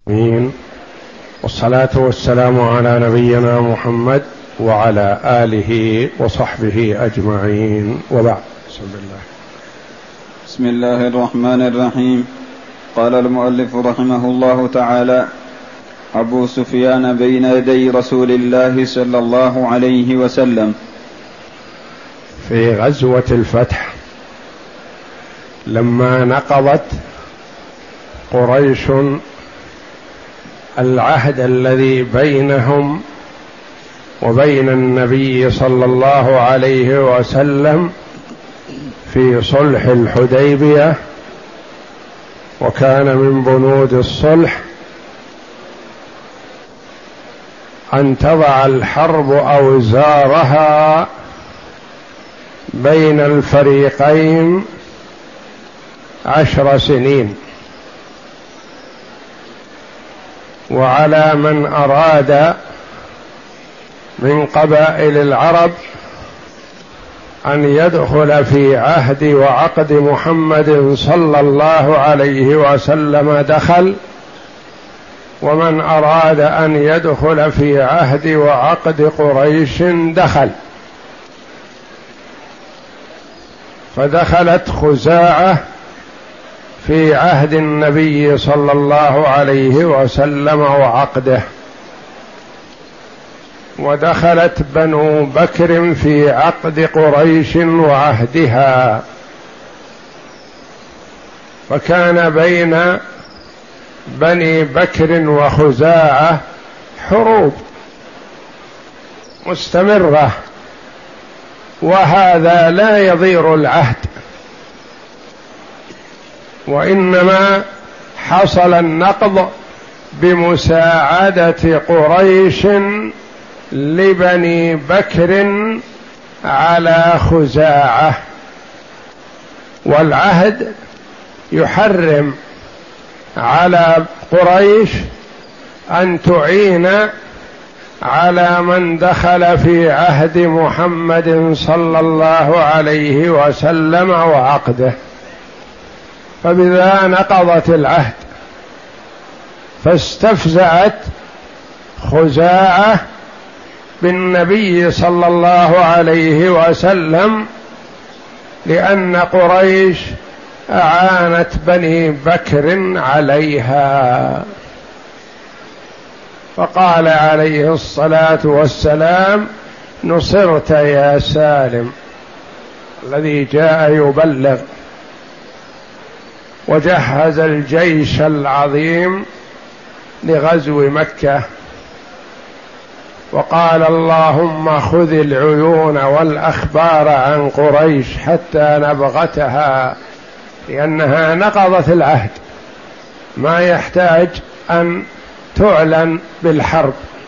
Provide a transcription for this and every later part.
آمين. والصلاة والسلام على نبينا محمد وعلى آله وصحبه أجمعين، وبعد. بسم الله الرحمن الرحيم. قال المؤلف رحمه الله تعالى: أبو سفيان بين يدي رسول الله صلى الله عليه وسلم. في غزوة الفتح لما نقضت قريش العهد الذي بينهم وبين النبي صلى الله عليه وسلم في صلح الحديبية، وكان من بنود الصلح أن تضع الحرب أوزارها بين الفريقين 10 سنين، وعلى من أراد من قبائل العرب أن يدخل في عهد وعقد محمد صلى الله عليه وسلم دخل، ومن أراد أن يدخل في عهد وعقد قريش دخل. فدخلت خزاعة في عهد النبي صلى الله عليه وسلم وعقده، ودخلت بنو بكر في عقد قريش وعهدها، فكان بين بني بكر وخزاعة حروب مستمرة، وهذا لا يضير العهد، وإنما حصل النقض بمساعدة قريش لبني بكر على خزاعة. والعهد يحرم على قريش أن تعين على من دخل في عهد محمد صلى الله عليه وسلم وعقده، فبذا نقضت العهد، فاستفزعت خزاعة بالنبي صلى الله عليه وسلم لأن قريش أعانت بني بكر عليها، فقال عليه الصلاة والسلام: نصرت يا سالم الذي جاء يبلغ، وجهز الجيش العظيم لغزو مكة، وقال: اللهم خذ العيون والأخبار عن قريش حتى نبغتها، لأنها نقضت العهد، ما يحتاج أن تعلن بالحرب.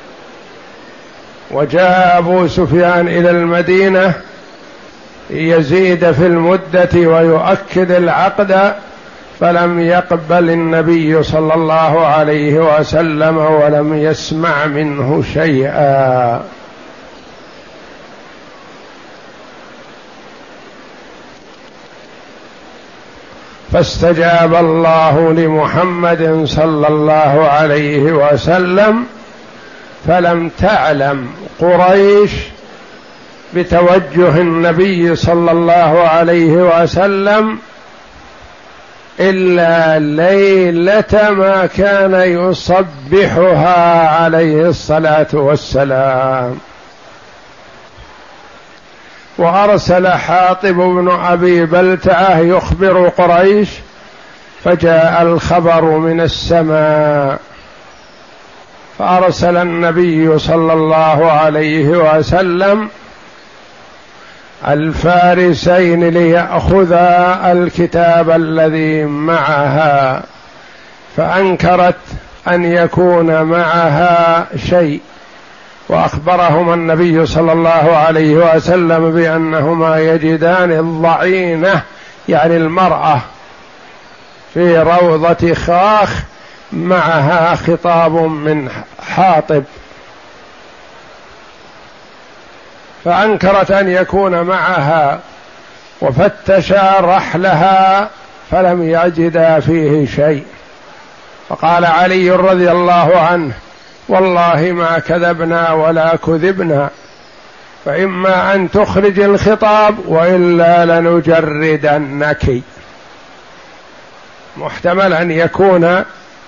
وجاء أبو سفيان إلى المدينة يزيد في المدة ويؤكد العقد، فلم يقبل النبي صلى الله عليه وسلم ولم يسمع منه شيئا. فاستجاب الله لمحمد صلى الله عليه وسلم، فلم تعلم قريش بتوجه النبي صلى الله عليه وسلم إلا ليلة ما كان يصبحها عليه الصلاة والسلام. وأرسل حاطب بن أبي بلتعة يخبر قريش، فجاء الخبر من السماء، فأرسل النبي صلى الله عليه وسلم الفارسين ليأخذا الكتاب الذي معها، فأنكرت أن يكون معها شيء، وأخبرهما النبي صلى الله عليه وسلم بأنهما يجدان الضعينة، يعني المرأة، في روضة خاخ معها خطاب من حاطب، فأنكرت أن يكون معها، وفتشا رحلها فلم يجدا فيه شيء، فقال علي رضي الله عنه: والله ما كذبنا ولا كذبنا، فإما أن تخرج الخطاب وإلا لنجردنك. محتمل أن يكون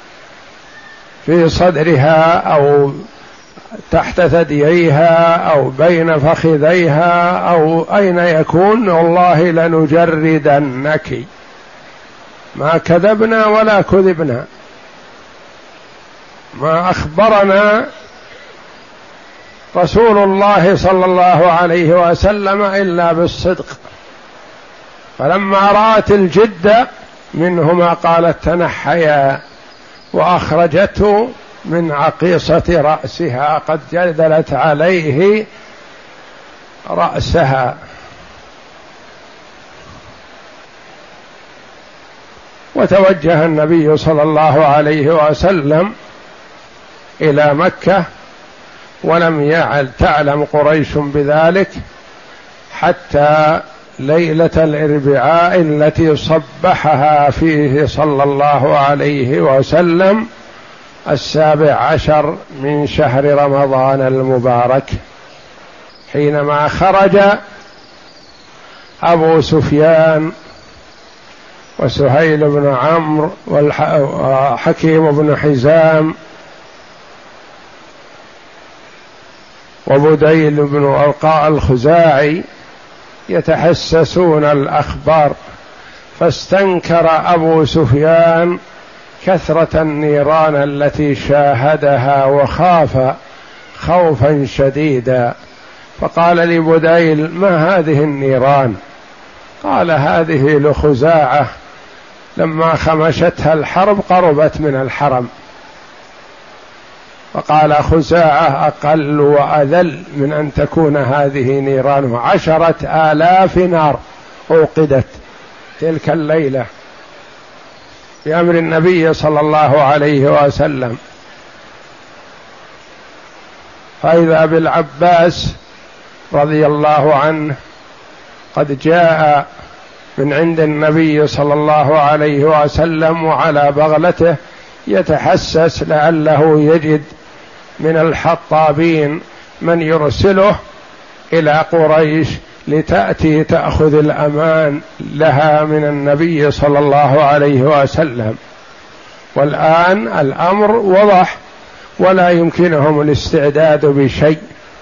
في صدرها أو تحت ثدييها أو بين فخذيها أو أين يكون، والله لنجردنك، ما كذبنا ولا كذبنا، ما أخبرنا رسول الله صلى الله عليه وسلم إلا بالصدق. فلما رأت الجد منهما قالت: تنحيا، وأخرجته من عقيصة رأسها، قد جدلت عليه رأسها. وتوجه النبي صلى الله عليه وسلم إلى مكة، ولم تعلم قريش بذلك حتى ليلة الأربعاء التي صبحها فيه صلى الله عليه وسلم 17 من شهر رمضان المبارك، حينما خرج أبو سفيان وسهيل بن عمرو وحكيم بن حزام وبديل بن ورقاء الخزاعي يتحسسون الأخبار، فاستنكر أبو سفيان كثرة النيران التي شاهدها وخاف خوفا شديدا، فقال لبديل: ما هذه النيران؟ قال: هذه لخزاعة لما خمشتها الحرب قربت من الحرم. فقال: خزاعة أقل وأذل من أن تكون هذه نيران. 10,000 نار أوقدت تلك الليلة بأمر النبي صلى الله عليه وسلم. فإذا بالعباس رضي الله عنه قد جاء من عند النبي صلى الله عليه وسلم وعلى بغلته يتحسس لعله يجد من الحطابين من يرسله إلى قريش لتأتي تأخذ الأمان لها من النبي صلى الله عليه وسلم. والآن الأمر وضح ولا يمكنهم الاستعداد بشيء.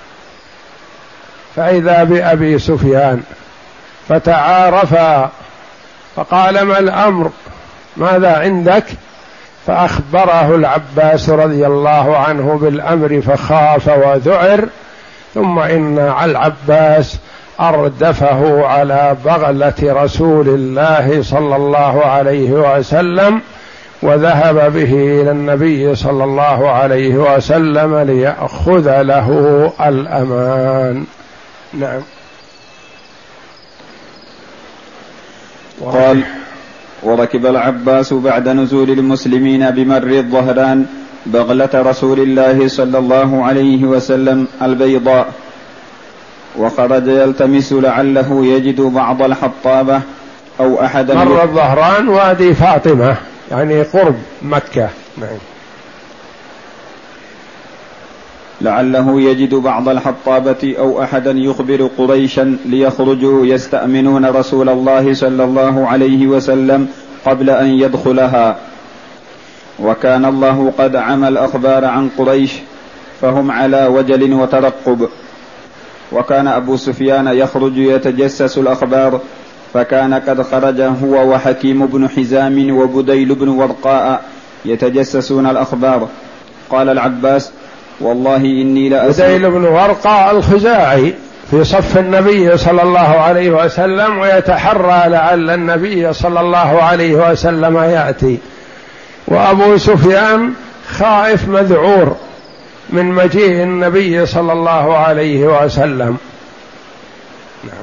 فإذا بأبي سفيان فتعارفا، فقال: ما الأمر؟ ماذا عندك؟ فأخبره العباس رضي الله عنه بالأمر فخاف وذعر، ثم إن العباس أردفه على بغلة رسول الله صلى الله عليه وسلم وذهب به إلى النبي صلى الله عليه وسلم ليأخذ له الأمان. نعم. قال: وركب العباس بعد نزول المسلمين بمر الظهران بغلة رسول الله صلى الله عليه وسلم البيضاء، وخرج يلتمس لعله يجد بعض الحطابة أو أحد. مر الظهران وادي فاطمة يعني قرب مكة. نعم. لعله يجد بعض الحطابة أو أحدا يخبر قريشا ليخرجوا يستأمنون رسول الله صلى الله عليه وسلم قبل أن يدخلها. وكان الله قد عمى الأخبار عن قريش فهم على وجل وترقب. وكان أبو سفيان يخرج يتجسس الأخبار، فكان قد خرج هو وحكيم بن حزام وبديل بن ورقاء يتجسسون الأخبار. قال العباس: والله إني بديل بن ورقاء الخزاعي في صف النبي صلى الله عليه وسلم ويتحرى لعل النبي صلى الله عليه وسلم يأتي، وأبو سفيان خائف مذعور من مجيء النبي صلى الله عليه وسلم. نعم.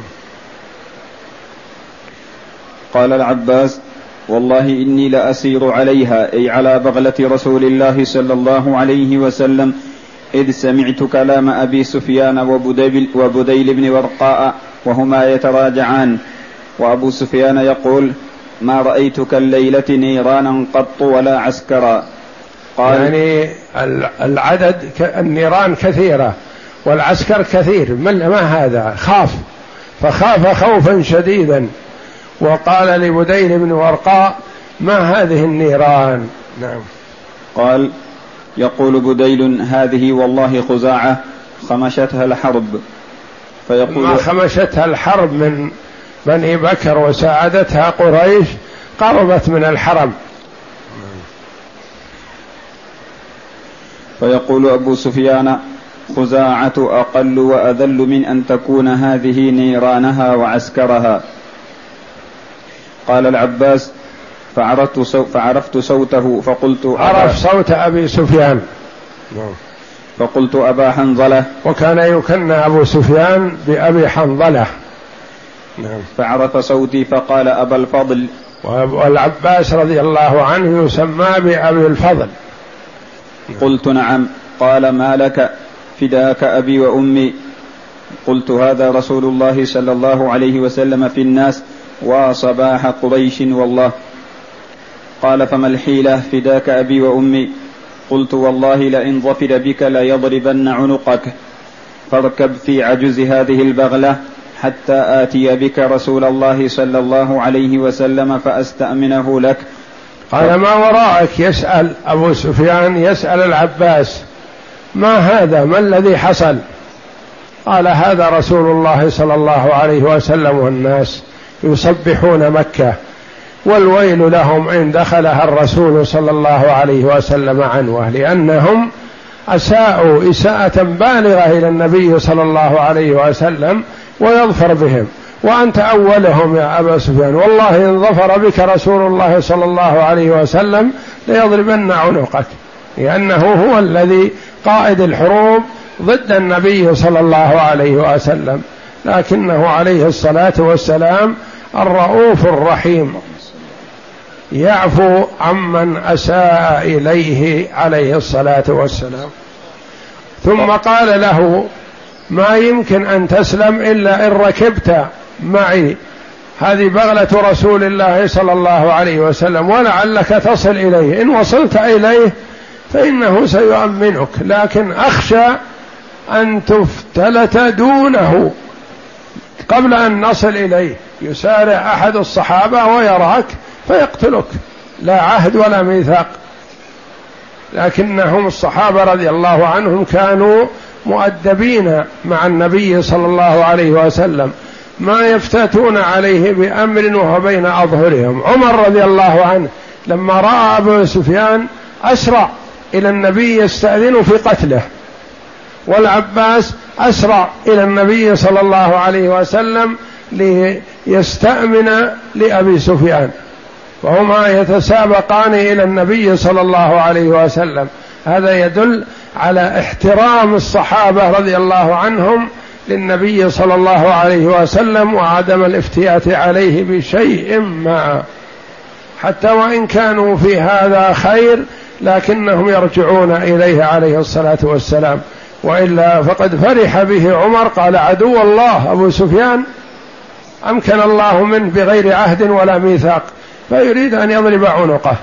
قال العباس: والله إني لأسير عليها، أي على بغلة رسول الله صلى الله عليه وسلم، إذ سمعت كلام أبي سفيان وبديل بن ورقاء وهما يتراجعان، وأبو سفيان يقول: ما رأيتك الليلة نيرانا قط ولا عسكرا، قال يعني العدد النيران كثيرة والعسكر كثير، ما هذا؟ فخاف خوفا شديدا، وقال لبديل بن ورقاء: ما هذه النيران؟ نعم. قال: يقول بديل: هذه والله خزاعة خمشتها الحرب. فيقول: ما خمشتها الحرب من بني بكر وساعدتها قريش قربت من الحرم. فيقول أبو سفيان: خزاعة أقل وأذل من أن تكون هذه نيرانها وعسكرها. قال العباس: فعرفت صوته فقلت: عرف صوت أبي سفيان، فقلت: أبا حنظلة. وكان يكنى أبو سفيان بأبي حنظلة. فعرف صوتي فقال: أبا الفضل. والعباس رضي الله عنه يسمى بأبي الفضل. قلت: نعم. قال: ما لك؟ فداك أبي وأمي. قلت: هذا رسول الله صلى الله عليه وسلم في الناس وصباح قريش والله. قال: فما الحيلة؟ فداك أبي وأمي. قلت: والله لئن ظفر بك ليضربن عنقك، فاركب في عجز هذه البغلة حتى آتي بك رسول الله صلى الله عليه وسلم فأستأمنه لك. قال: ما وراءك؟ يسأل أبو سفيان، يسأل العباس: ما هذا؟ ما الذي حصل؟ قال: هذا رسول الله صلى الله عليه وسلم والناس يصبحون مكة، والويل لهم إن دخلها الرسول صلى الله عليه وسلم عنوه، لأنهم أساءوا إساءة بالغة إلى النبي صلى الله عليه وسلم ويظفر بهم، وأنت أولهم يا أبا سفيان، والله إن ظفر بك رسول الله صلى الله عليه وسلم ليضربن عنقك، لأنه هو الذي قائد الحروب ضد النبي صلى الله عليه وسلم، لكنه عليه الصلاة والسلام الرؤوف الرحيم يعفو عمن أساء إليه عليه الصلاة والسلام. ثم قال له: ما يمكن أن تسلم إلا إن ركبت معي، هذه بغلة رسول الله صلى الله عليه وسلم، ولعلك تصل إليه، إن وصلت إليه فإنه سيؤمنك، لكن أخشى أن تفتلت دونه قبل أن نصل إليه، يسارع أحد الصحابة ويراك فيقتلك، لا عهد ولا ميثاق. لكنهم الصحابة رضي الله عنهم كانوا مؤدبين مع النبي صلى الله عليه وسلم، ما يفتتون عليه بأمر وهو بين أظهرهم. عمر رضي الله عنه لما رأى أبو سفيان أسرع إلى النبي يستأذن في قتله، والعباس أسرع إلى النبي صلى الله عليه وسلم ليستأمن لأبي سفيان، وهما يتسابقان إلى النبي صلى الله عليه وسلم. هذا يدل على احترام الصحابة رضي الله عنهم للنبي صلى الله عليه وسلم، وعدم الافتيات عليه بشيء ما، حتى وإن كانوا في هذا خير لكنهم يرجعون إليه عليه الصلاة والسلام، وإلا فقد فرح به عمر، قال: عدو الله أبو سفيان أمكن الله منه بغير عهد ولا ميثاق، فيريد أن يضرب عنقه.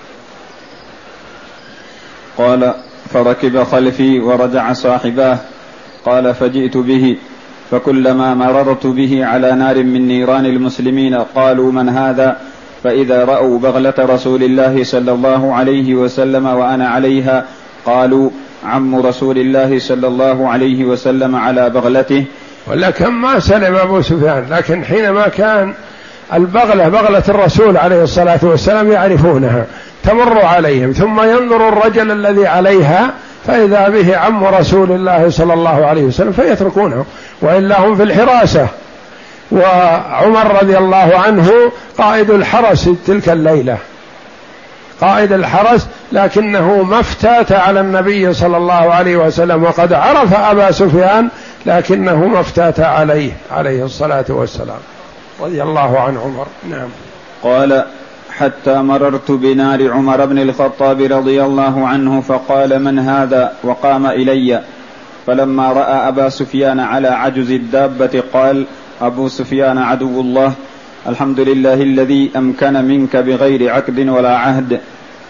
قال: فركب خلفي ورجع صاحباه. قال: فجئت به، فكلما مررت به على نار من نيران المسلمين قالوا: من هذا؟ فإذا رأوا بغلة رسول الله صلى الله عليه وسلم وأنا عليها قالوا: عم رسول الله صلى الله عليه وسلم على بغلته. ولكن ما سلم أبو سفيان، لكن حينما كان البغلة بغلة الرسول عليه الصلاة والسلام يعرفونها، تمر عليهم، ثم ينظر الرجل الذي عليها فإذا به عم رسول الله صلى الله عليه وسلم فيتركونه، وإلا هم في الحراسة. وعمر رضي الله عنه قائد الحرس تلك الليلة، قائد الحرس، لكنه ما افتات على النبي صلى الله عليه وسلم، وقد عرف أبا سفيان لكنه ما افتات عليه عليه الصلاة والسلام، رضي الله عن عمر. نعم. قال: حتى مررت بنار عمر بن الخطاب رضي الله عنه فقال: من هذا؟ وقام إلي، فلما رأى أبا سفيان على عجز الدابة قال: أبو سفيان عدو الله، الحمد لله الذي أمكن منك بغير عقد ولا عهد.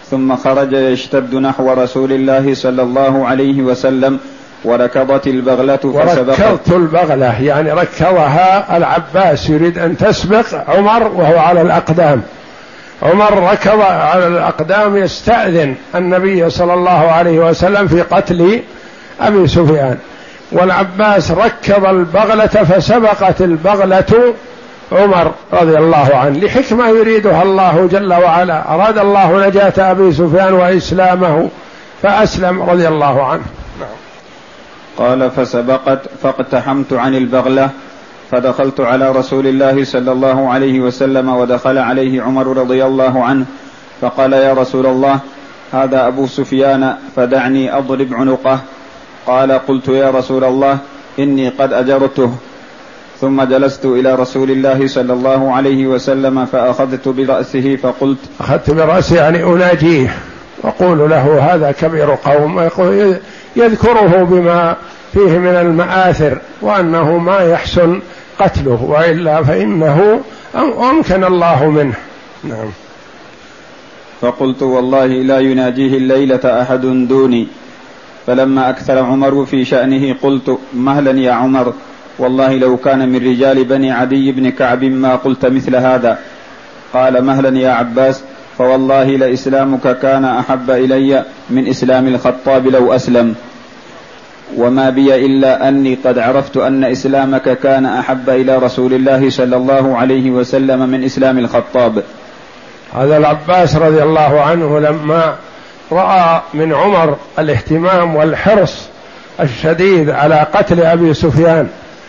ثم خرج يشتد نحو رسول الله صلى الله عليه وسلم وركضت البغلة فسبقت. وركضت البغلة يعني ركضها العباس يريد أن تسبق عمر وهو على الأقدام. عمر ركض على الأقدام يستأذن النبي صلى الله عليه وسلم في قتل أبي سفيان، والعباس ركض البغلة فسبقت البغلة عمر رضي الله عنه لحكمة يريدها الله جل وعلا. أراد الله نجاة أبي سفيان وإسلامه فأسلم رضي الله عنه. قال فسبقت فاقتحمت عن البغلة فدخلت على رسول الله صلى الله عليه وسلم ودخل عليه عمر رضي الله عنه فقال يا رسول الله هذا أبو سفيان فدعني أضرب عنقه. قال قلت يا رسول الله إني قد أجرته. ثم جلست إلى رسول الله صلى الله عليه وسلم فأخذت برأسه فقلت أخذت برأسه يعني أناجيه وأقول له هذا كبير قوم، يذكره بما فيه من المآثر وأنه ما يحسن قتله وإلا فإنه أمكن الله منه. نعم. فقلت والله لا يناجيه الليلة أحد دوني. فلما أكثر عمر في شأنه قلت مهلا يا عمر، والله لو كان من رجال بني عدي بن كعب ما قلت مثل هذا. قال مهلا يا عباس، فوالله لإسلامك كان أحب إلي من إسلام الخطاب لو أسلم، وما بي إلا أني قد عرفت أن إسلامك كان أحب إلى رسول الله صلى الله عليه وسلم من إسلام الخطاب. هذا العباس رضي الله عنه لما رأى من عمر الاهتمام والحرص الشديد على قتل أبي سفيان،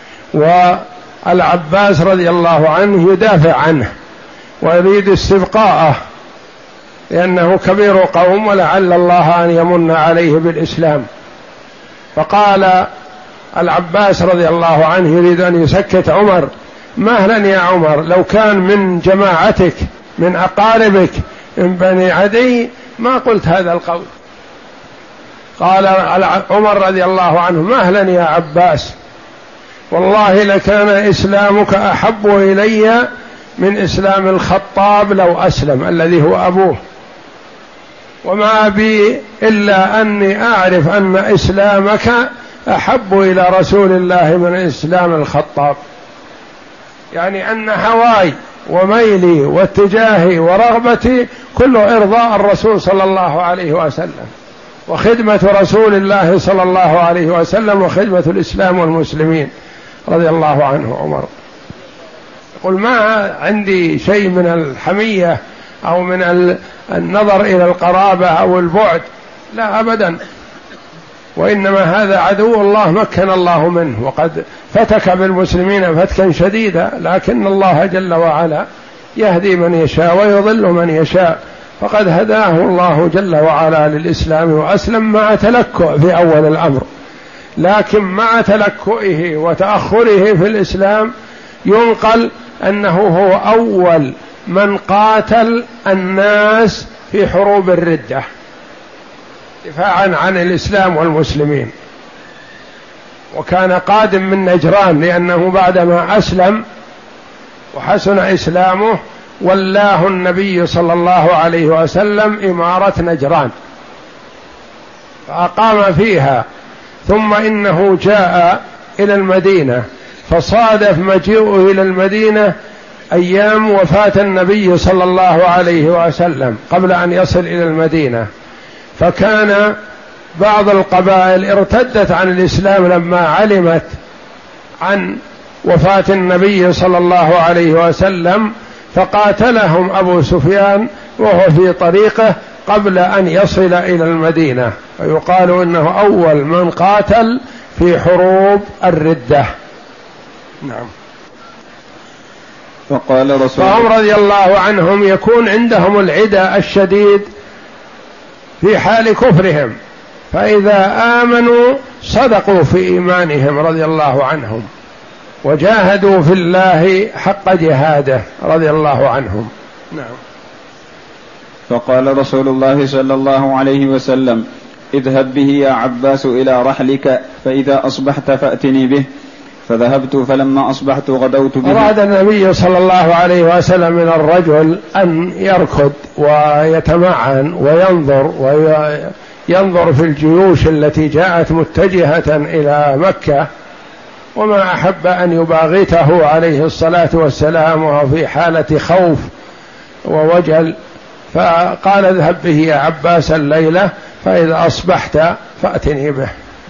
والعباس رضي الله عنه يدافع عنه ويريد استبقاءه لأنه كبير قوم ولعل الله أن يمن عليه بالإسلام، فقال العباس رضي الله عنه يريد أن يسكت عمر مهلا يا عمر، لو كان من جماعتك من أقاربك من بني عدي ما قلت هذا القول. قال عمر رضي الله عنه مهلا يا عباس، والله لكان إسلامك أحب إلي من إسلام الخطاب لو أسلم الذي هو أبوه، وما بي إلا أني أعرف أن إسلامك أحب إلى رسول الله من إسلام الخطاب، يعني أن هواي وميلي واتجاهي ورغبتي كله إرضاء الرسول صلى الله عليه وسلم وخدمة رسول الله صلى الله عليه وسلم وخدمة الإسلام والمسلمين رضي الله عنه. عمر يقول ما عندي شيء من الحمية أو من النظر إلى القرابة أو البعد، لا أبدا، وإنما هذا عدو الله مكن الله منه وقد فتك بالمسلمين فتكا شديدا، لكن الله جل وعلا يهدي من يشاء ويضل من يشاء، فقد هداه الله جل وعلا للإسلام وأسلم مع تلكؤ في أول الأمر، لكن مع تلكؤه وتأخره في الإسلام ينقل أنه هو أول من قاتل الناس في حروب الردة دفاعا عن الإسلام والمسلمين، وكان قادم من نجران لأنه بعدما أسلم وحسن إسلامه ولاه النبي صلى الله عليه وسلم إمارة نجران فأقام فيها، ثم إنه جاء إلى المدينة فصادف مجيئه إلى المدينة أيام وفاة النبي صلى الله عليه وسلم قبل أن يصل إلى المدينة، فكان بعض القبائل ارتدت عن الإسلام لما علمت عن وفاة النبي صلى الله عليه وسلم، فقاتلهم أبو سفيان وهو في طريقه قبل أن يصل إلى المدينة، ويقال إنه أول من قاتل في حروب الردة. نعم. فهم رضي الله عنهم يكون عندهم العدى الشديد في حال كفرهم، فإذا آمنوا صدقوا في إيمانهم رضي الله عنهم وجاهدوا في الله حق جهاده رضي الله عنهم. نعم. فقال رسول الله صلى الله عليه وسلم اذهب به يا عباس إلى رحلك، فإذا أصبحت فأتني به. فذهبت فلما أصبحت غدوت به. أراد النبي صلى الله عليه وسلم من الرجل أن يركض ويتمعن وينظر في الجيوش التي جاءت متجهة إلى مكة، وما أحب أن يباغته عليه الصلاة والسلام وهو في حالة خوف ووجل، فقال اذهب به يا عباس الليلة فإذا أصبحت فأتني به.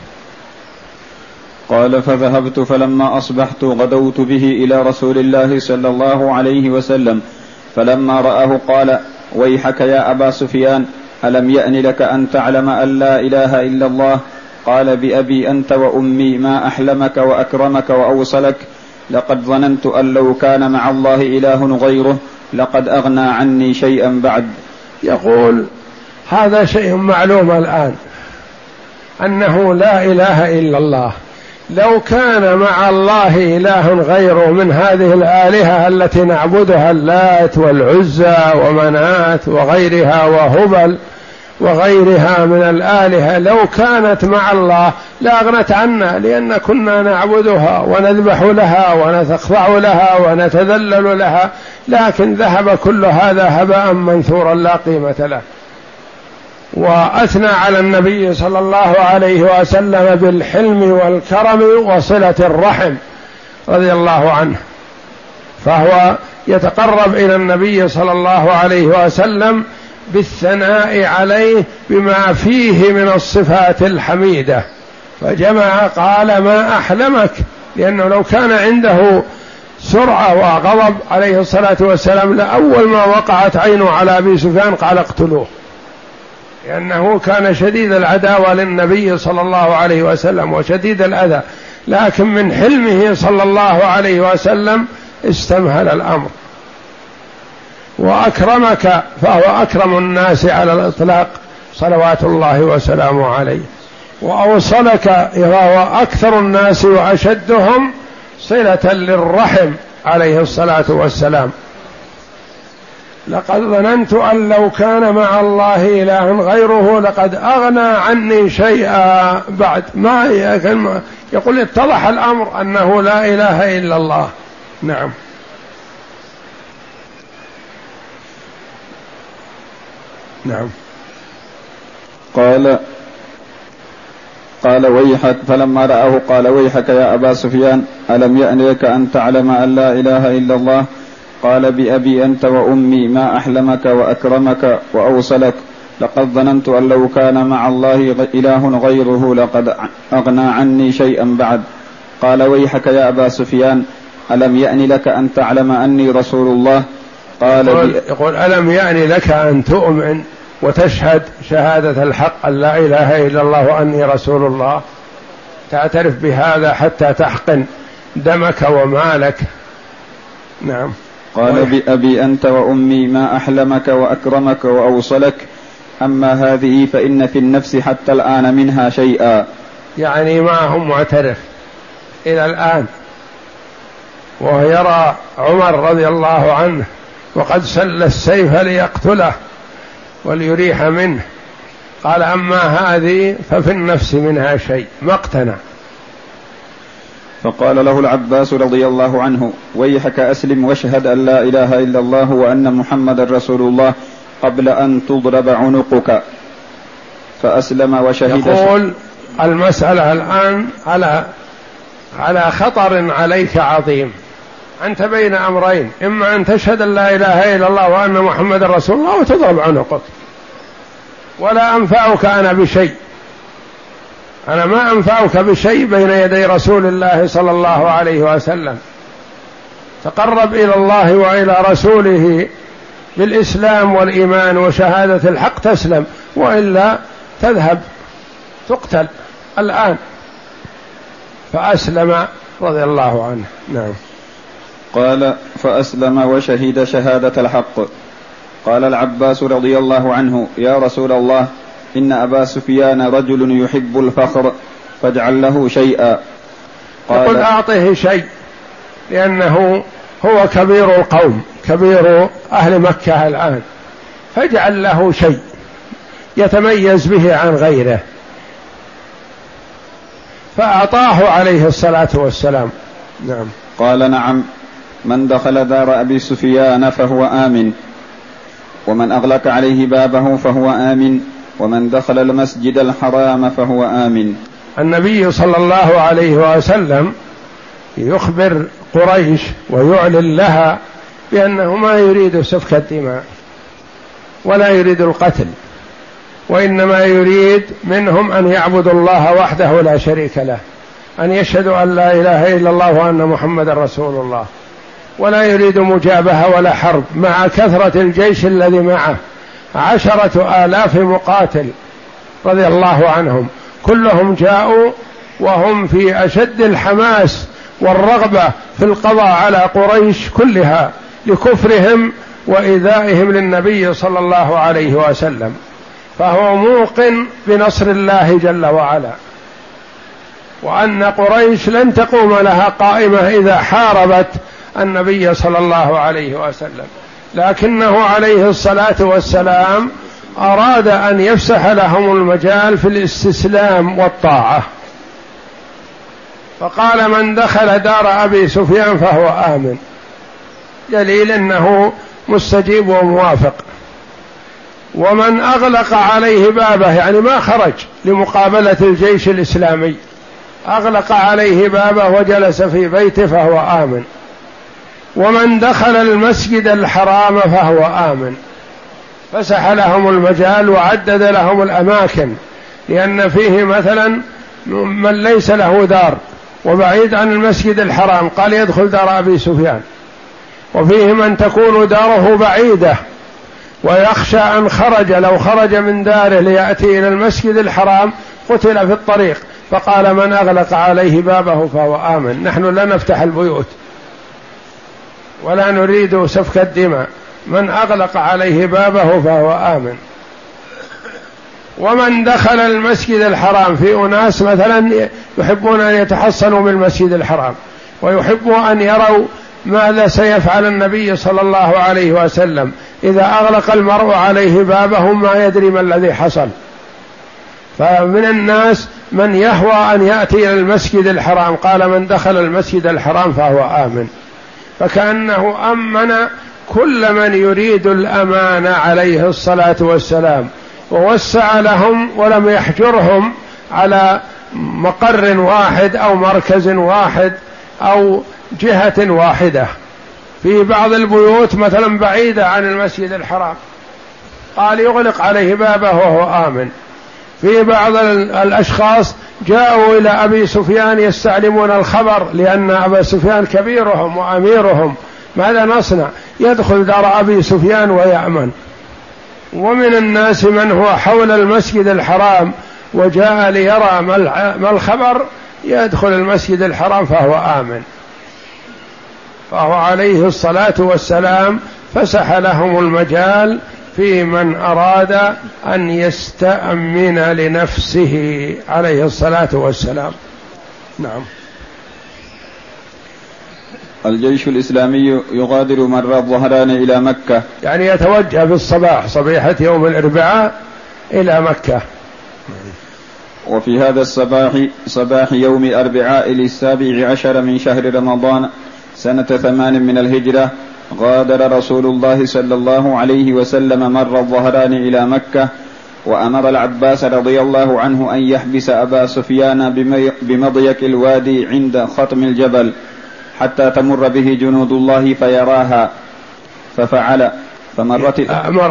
قال فذهبت فلما أصبحت غدوت به إلى رسول الله صلى الله عليه وسلم، فلما رآه قال ويحك يا أبا سفيان ألم يأن لك أن تعلم أن لا إله إلا الله؟ قال بأبي أنت وأمي ما أحلمك وأكرمك وأوصلك، لقد ظننت أن لو كان مع الله إله غيره لقد أغنى عني شيئا بعد. يقول هذا شيء معلوم الآن أنه لا إله إلا الله، لو كان مع الله إله غيره من هذه الآلهة التي نعبدها، اللات والعزى ومنات وغيرها وهبل وغيرها من الآلهة، لو كانت مع الله لأغنت عنا، لأن كنا نعبدها ونذبح لها ونخضع لها ونتذلل لها، لكن ذهب كل هذا هباء منثورا لا قيمة له. وأثنى على النبي صلى الله عليه وسلم بالحلم والكرم وصلة الرحم رضي الله عنه، فهو يتقرب إلى النبي صلى الله عليه وسلم بالثناء عليه بما فيه من الصفات الحميدة، فجمع قال ما أحلمك، لأنه لو كان عنده سرعة وغضب عليه الصلاة والسلام لأول ما وقعت عينه على أبي سفيان قال اقتلوه، لأنه كان شديد العداوة للنبي صلى الله عليه وسلم وشديد الأذى، لكن من حلمه صلى الله عليه وسلم استمهل الأمر. وأكرمك فهو أكرم الناس على الإطلاق صلوات الله وسلامه عليه، وأوصلك فهو أكثر الناس وأشدهم صلة للرحم عليه الصلاة والسلام. لقد ظننت أن لو كان مع الله إله غيره لقد أغنى عني شيئا بعد. ما يقول اتضح الأمر أنه لا إله إلا الله. نعم. نعم. قال ويحك، فلما رآه قال ويحك يا أبا سفيان ألم يأن لك أن تعلم أن لا إله إلا الله؟ قال بأبي أنت وأمي ما أحلمك وأكرمك وأوصلك، لقد ظننت أن لو كان مع الله إله غيره لقد أغنى عني شيئا بعد. قال ويحك يا أبا سفيان ألم يأن لك أن تعلم أني رسول الله؟ قال يقول ألم يأن لك أن تؤمن وتشهد شهادة الحق أن لا إله إلا الله وأني رسول الله، تعترف بهذا حتى تحقن دمك ومالك. نعم. قال بأبي أنت وأمي ما أحلمك وأكرمك وأوصلك، أما هذه فإن في النفس حتى الآن منها شيئا. يعني ما هم معترف إلى الآن، ويرى عمر رضي الله عنه وقد سل السيف ليقتله وليريح منه، قال أما هذه ففي النفس منها شيء، ما اقتنع. فقال له العباس رضي الله عنه ويحك أسلم واشهد أن لا إله إلا الله وأن محمد رسول الله قبل أن تضرب عنقك، فأسلم وشهد. يقول المسألة الآن على خطر عليك عظيم، أنت بين أمرين، إما أن تشهد أن لا إله إلا الله وأن محمد رسول الله وتضرب عنقك، ولا أنفعك أنا بشيء، أنا ما أنفعك بشيء بين يدي رسول الله صلى الله عليه وسلم. تقرب إلى الله وإلى رسوله بالإسلام والإيمان وشهادة الحق تسلم، وإلا تذهب تقتل الآن. فأسلم رضي الله عنه. نعم. قال فأسلم وشهد شهادة الحق. قال العباس رضي الله عنه يا رسول الله إن أبا سفيان رجل يحب الفخر فاجعل له شيئا. قال أعطه شيء، لأنه هو كبير القوم، كبير أهل مكة الآن، فاجعل له شيء يتميز به عن غيره. فأعطاه عليه الصلاة والسلام. نعم. قال: نعم، من دخل دار أبي سفيان فهو آمن، ومن أغلق عليه بابه فهو آمن، ومن دخل المسجد الحرام فهو آمن. النبي صلى الله عليه وسلم يخبر قريش ويعلن لها بأنه ما يريد سفك الدماء ولا يريد القتل، وإنما يريد منهم أن يعبدوا الله وحده لا شريك له، أن يشهدوا أن لا إله إلا الله وأن محمد رسول الله، ولا يريد مجابهة ولا حرب، مع كثرة الجيش الذي معه 10,000 مقاتل رضي الله عنهم، كلهم جاءوا وهم في أشد الحماس والرغبة في القضاء على قريش كلها لكفرهم وإيذائهم للنبي صلى الله عليه وسلم، فهو موقن بنصر الله جل وعلا، وأن قريش لن تقوم لها قائمة إذا حاربت النبي صلى الله عليه وسلم، لكنه عليه الصلاة والسلام أراد أن يفسح لهم المجال في الاستسلام والطاعة، فقال: من دخل دار أبي سفيان فهو آمن، دليل أنه مستجيب وموافق. ومن أغلق عليه بابه، يعني ما خرج لمقابلة الجيش الإسلامي، أغلق عليه بابه وجلس في بيته فهو آمن. ومن دخل المسجد الحرام فهو آمن، فسح لهم المجال وعدد لهم الأماكن، لأن فيه مثلا من ليس له دار وبعيد عن المسجد الحرام، قال يدخل دار أبي سفيان، وفيه من تكون داره بعيدة ويخشى أن خرج، لو خرج من داره ليأتي إلى المسجد الحرام قتل في الطريق، فقال: من أغلق عليه بابه فهو آمن. نحن لا نفتح البيوت ولا نريد سفك الدماء، من أغلق عليه بابه فهو آمن. ومن دخل المسجد الحرام، في أناس مثلا يحبون أن يتحصنوا بالمسجد الحرام ويحبوا أن يروا ماذا سيفعل النبي صلى الله عليه وسلم، إذا أغلق المرء عليه بابه ما يدري ما الذي حصل، فمن الناس من يهوى أن يأتي إلى المسجد الحرام، قال: من دخل المسجد الحرام فهو آمن، فكأنه أمن كل من يريد الأمان عليه الصلاة والسلام، ووسع لهم ولم يحجرهم على مقر واحد أو مركز واحد أو جهة واحدة. في بعض البيوت مثلا بعيدة عن المسجد الحرام قال يغلق عليه بابه وهو آمن. في بعض الأشخاص جاءوا إلى أبي سفيان يستعلمون الخبر، لأن أبا سفيان كبيرهم وأميرهم، ماذا نصنع؟ يدخل دار أبي سفيان ويأمن. ومن الناس من هو حول المسجد الحرام وجاء ليرى ما الخبر، يدخل المسجد الحرام فهو آمن. فهو عليه الصلاة والسلام فسح لهم المجال في من أراد أن يستأمن لنفسه عليه الصلاة والسلام. نعم. الجيش الإسلامي يغادر مر الظهران إلى مكة، يعني يتوجه في الصباح صبيحة يوم الأربعاء إلى مكة. وفي هذا صباح يوم الأربعاء 17 من شهر رمضان سنة 8 من الهجرة غادر رسول الله صلى الله عليه وسلم مر الظهران إلى مكة، وأمر العباس رضي الله عنه أن يحبس أبا سفيان بمضيق الوادي عند خطم الجبل حتى تمر به جنود الله فيراها، ففعل. فمرت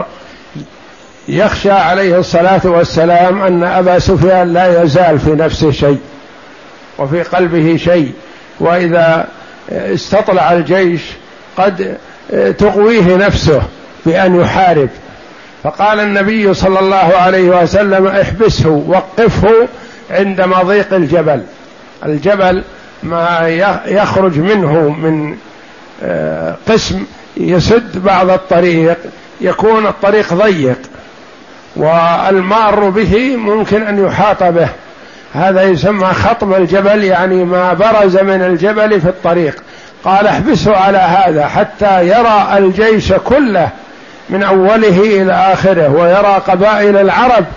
يخشى عليه الصلاة والسلام أن أبا سفيان لا يزال في نفسه شيء وفي قلبه شيء، وإذا استطلع الجيش قد تغويه نفسه بأن يحارب، فقال النبي صلى الله عليه وسلم: احبسه وقفه عند مضيق الجبل. الجبل ما يخرج منه من قسم يسد بعض الطريق، يكون الطريق ضيق والمار به ممكن أن يحاط به، هذا يسمى خطم الجبل، يعني ما برز من الجبل في الطريق. قال: احبسه على هذا حتى يرى الجيش كله من أوله إلى آخره، ويرى قبائل العرب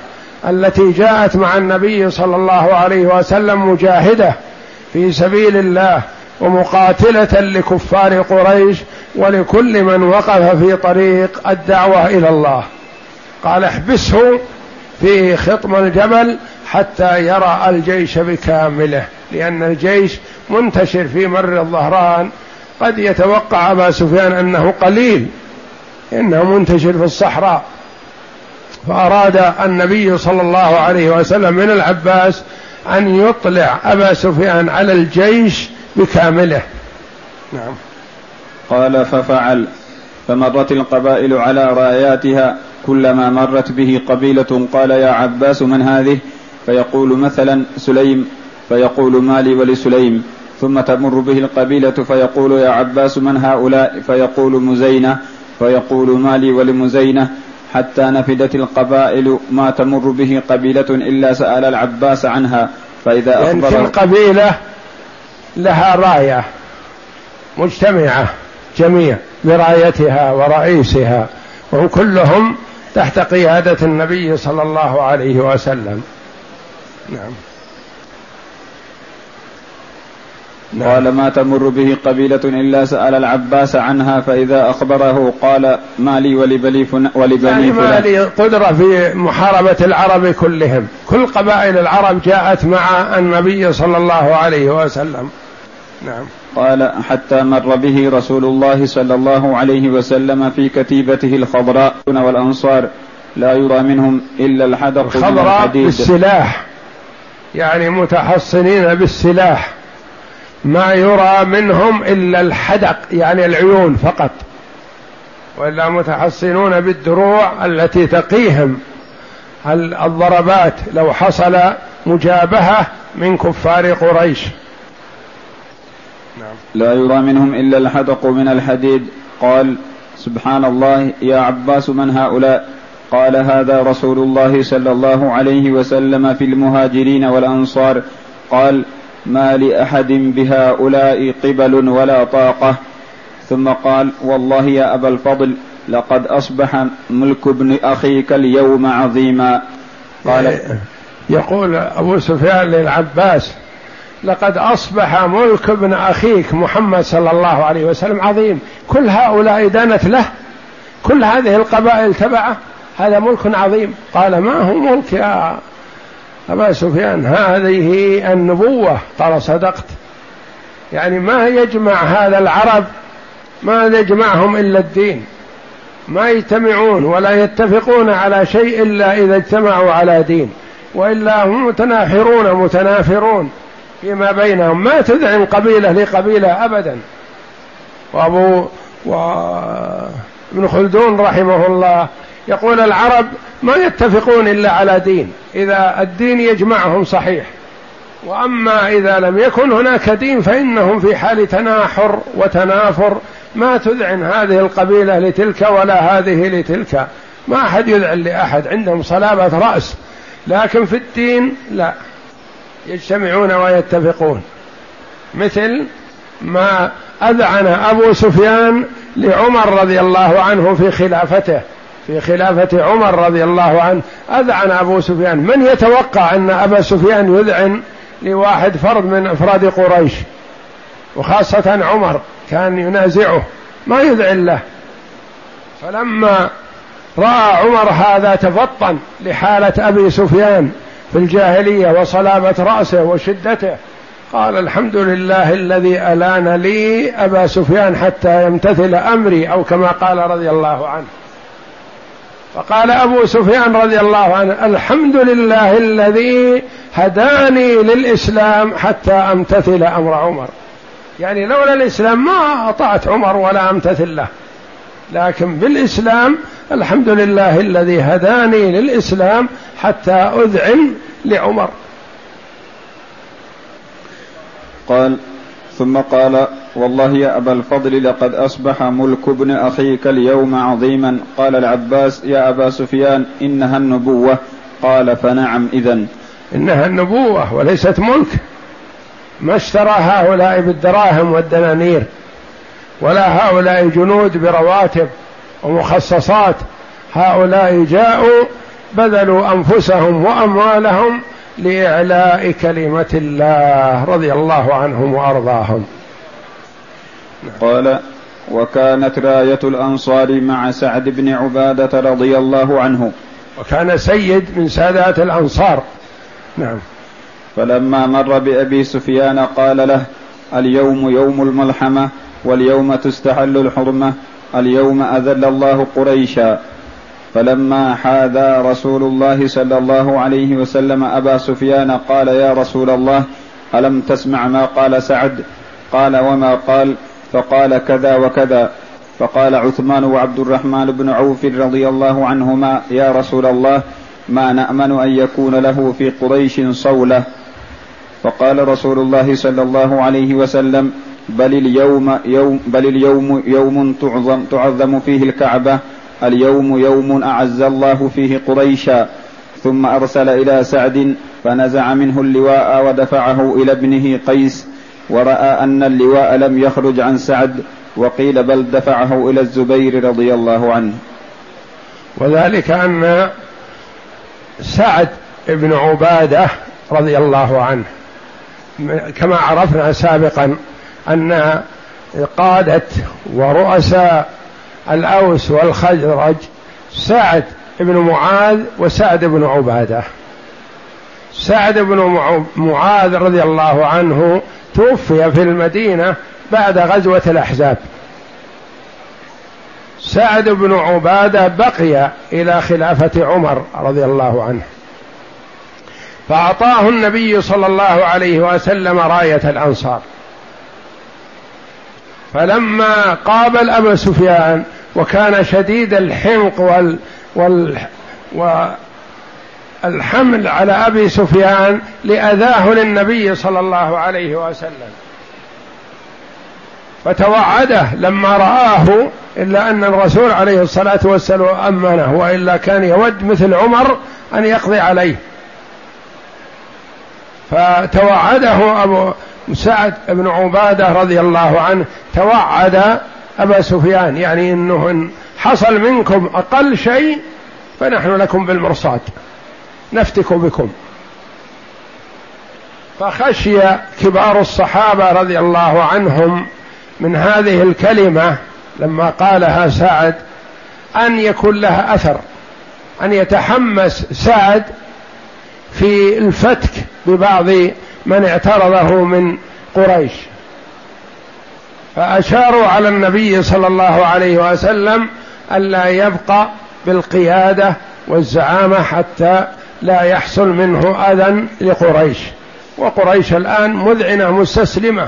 التي جاءت مع النبي صلى الله عليه وسلم مجاهدة في سبيل الله ومقاتلة لكفار قريش ولكل من وقف في طريق الدعوة إلى الله. قال احبسه في خطم الجبل حتى يرى الجيش بكامله، لأن الجيش منتشر في مر الظهران، قد يتوقع أبا سفيان أنه قليل، إنه منتشر في الصحراء. فأراد النبي صلى الله عليه وسلم من العباس أن يطلع أبا سفيان على الجيش بكامله. نعم. قال ففعل، فمرت القبائل على راياتها، كلما مرت به قبيلة قال يا عباس من هذه؟ فيقول مثلا سليم، فيقول مالي ولسليم. ثم تمر به القبيلة فيقول يا عباس من هؤلاء؟ فيقول مزينة، فيقول مالي ولمزينة، حتى نفدت القبائل ما تمر به قبيلة إلا سأل العباس عنها. فإذا أخبر يعني القبيلة لها راية مجتمعة جميع برايتها ورئيسها، وهم كلهم تحت قيادة النبي صلى الله عليه وسلم. نعم. قال ما تمر به قبيلة إلا سأل العباس عنها، فإذا أخبره قال ما لي ولبني يعني ما لي قدرة في محاربة العرب كلهم، كل قبائل العرب جاءت مع النبي صلى الله عليه وسلم. نعم. قال حتى مر به رسول الله صلى الله عليه وسلم في كتيبته الخضراء والأنصار لا يرى منهم إلا الحدق من الحديد. بالسلاح، يعني متحصنين بالسلاح، ما يرى منهم إلا الحدق يعني العيون فقط، وإلا متحصنون بالدروع التي تقيهم الضربات لو حصل مجابهة من كفار قريش. لا يرى منهم إلا الحدق من الحديد. قال سبحان الله يا عباس من هؤلاء؟ قال هذا رسول الله صلى الله عليه وسلم في المهاجرين والأنصار. قال ما لأحد بهؤلاء قبل ولا طاقة. ثم قال والله يا أبا الفضل لقد أصبح ملك ابن أخيك اليوم عظيما. قال يقول أبو سفيان للعباس لقد أصبح ملك ابن أخيك محمد صلى الله عليه وسلم عظيم، كل هؤلاء دانت له، كل هذه القبائل تبعه، هذا ملك عظيم. قال ما هو ملك يا أبا سفيان، هذه النبوة. قال صدقت، يعني ما يجمع هذا العرب، ما يجمعهم إلا الدين، ما يجتمعون ولا يتفقون على شيء إلا إذا اجتمعوا على دين، وإلا هم متنافرون فيما بينهم، ما تذعن قبيلة لقبيلة أبدا. وابن خلدون رحمه الله يقول العرب ما يتفقون إلا على دين، إذا الدين يجمعهم صحيح، وأما إذا لم يكن هناك دين فإنهم في حال تناحر وتنافر، ما تذعن هذه القبيلة لتلك ولا هذه لتلك، ما أحد يذعن لأحد، عندهم صلابة رأس، لكن في الدين لا، يجتمعون ويتفقون. مثل ما أذعن أبو سفيان لعمر رضي الله عنه في خلافة عمر رضي الله عنه، أذعن أبو سفيان. من يتوقع أن أبا سفيان يذعن لواحد فرد من أفراد قريش، وخاصة عمر كان ينازعه، ما يذعن له. فلما رأى عمر هذا تفطن لحالة أبي سفيان في الجاهلية وصلابة رأسه وشدته، قال الحمد لله الذي ألان لي أبا سفيان حتى يمتثل أمري، أو كما قال رضي الله عنه. فقال أبو سفيان رضي الله عنه الحمد لله الذي هداني للإسلام حتى أمتثل أمر عمر، يعني لولا الإسلام ما أطعت عمر ولا أمتثل له، لكن بالإسلام الحمد لله الذي هداني للإسلام حتى أذعن لعمر. قال ثم قال والله يا أبا الفضل لقد أصبح ملك ابن أخيك اليوم عظيما. قال العباس يا أبا سفيان إنها النبوة. قال فنعم إذن. إنها النبوة وليست ملك، ما اشترى هؤلاء بالدراهم والدنانير، ولا هؤلاء جنود برواتب ومخصصات، هؤلاء جاءوا بذلوا أنفسهم وأموالهم لإعلاء كلمة الله رضي الله عنهم وأرضاهم. قال: وكانت راية الأنصار مع سعد بن عبادة رضي الله عنه، وكان سيد من سادات الأنصار. نعم. فلما مر بأبي سفيان قال له: اليوم يوم الملحمة، واليوم تستحل الحرمة، اليوم أذل الله قريشا. فلما حاذى رسول الله صلى الله عليه وسلم أبا سفيان قال: يا رسول الله، ألم تسمع ما قال سعد؟ قال: وما قال؟ فقال: كذا وكذا. فقال عثمان وعبد الرحمن بن عوف رضي الله عنهما: يا رسول الله، ما نأمن أن يكون له في قريش صولة. فقال رسول الله صلى الله عليه وسلم: بل اليوم يوم تعظم فيه الكعبة، اليوم يوم أعز الله فيه قريشا. ثم أرسل إلى سعد فنزع منه اللواء ودفعه إلى ابنه قيس، ورأى أن اللواء لم يخرج عن سعد، وقيل بل دفعه إلى الزبير رضي الله عنه. وذلك أن سعد بن عبادة رضي الله عنه كما عرفنا سابقا أن قادة ورؤساء الأوس والخزرج سعد بن معاذ وسعد بن عبادة. سعد بن معاذ رضي الله عنه توفي في المدينة بعد غزوة الأحزاب. سعد بن عبادة بقي إلى خلافة عمر رضي الله عنه، فأعطاه النبي صلى الله عليه وسلم راية الأنصار. فلما قابل أبا سفيان وكان شديد الحمق والحمل على أبي سفيان لأذاه للنبي صلى الله عليه وسلم، فتوعده لما رآه، إلا أن الرسول عليه الصلاة والسلام أمنه، وإلا كان يود مثل عمر أن يقضي عليه. فتوعده أبو سعد بن عبادة رضي الله عنه، توعد أبا سفيان، يعني إنه إن حصل منكم أقل شيء فنحن لكم بالمرصاد نفتك بكم. فخشي كبار الصحابة رضي الله عنهم من هذه الكلمة لما قالها سعد أن يكون لها أثر، أن يتحمس سعد في الفتك ببعض من اعترضه من قريش، فأشاروا على النبي صلى الله عليه وسلم ألا يبقى بالقيادة والزعامة حتى لا يحصل منه أذى لقريش، وقريش الآن مذعنة مستسلمة.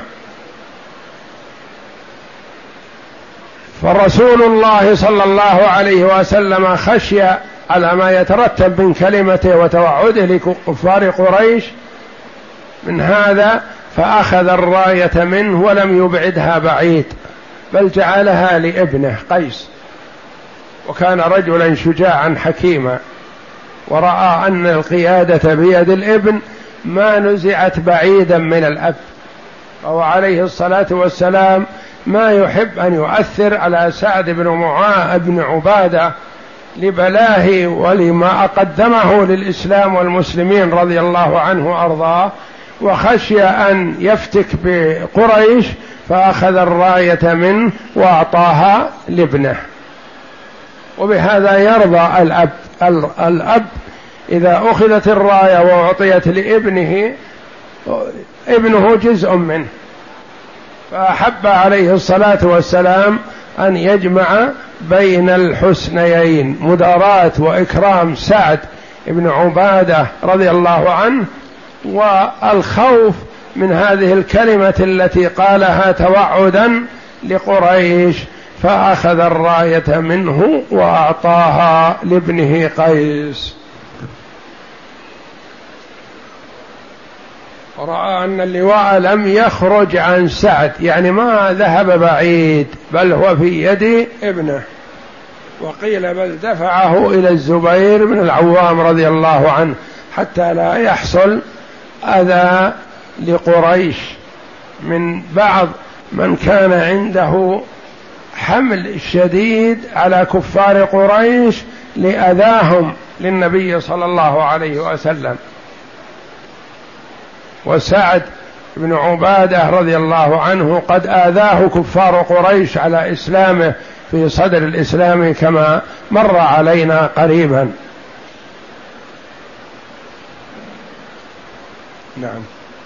فرسول الله صلى الله عليه وسلم خشي على ما يترتب من كلمته وتوعده لكفار قريش من هذا، فأخذ الراية منه ولم يبعدها بعيد، بل جعلها لابنه قيس، وكان رجلا شجاعا حكيما، ورأى أن القيادة بيد الابن ما نزعت بعيدا من الأب، وهو عليه الصلاة والسلام ما يحب أن يؤثر على سعد بن عبادة لبلاه ولما أقدمه للإسلام والمسلمين رضي الله عنه وأرضاه، وخشي أن يفتك بقريش، فأخذ الراية منه وأعطاها لابنه. وبهذا يرضى الأب إذا أخذت الراية وأعطيت لابنه، ابنه جزء منه، فأحب عليه الصلاة والسلام أن يجمع بين الحسنيين، مداراة وإكرام سعد بن عبادة رضي الله عنه، والخوف من هذه الكلمة التي قالها توعدا لقريش، فأخذ الراية منه وأعطاها لابنه قيس. ورأى أن اللواء لم يخرج عن سعد، يعني ما ذهب بعيد، بل هو في يد ابنه، وقيل بل دفعه إلى الزبير بن العوام رضي الله عنه حتى لا يحصل أذى لقريش من بعض من كان عنده حمل شديد على كفار قريش لأذاهم للنبي صلى الله عليه وسلم. وسعد بن عبادة رضي الله عنه قد آذاه كفار قريش على إسلامه في صدر الإسلام كما مر علينا قريبا. نعم.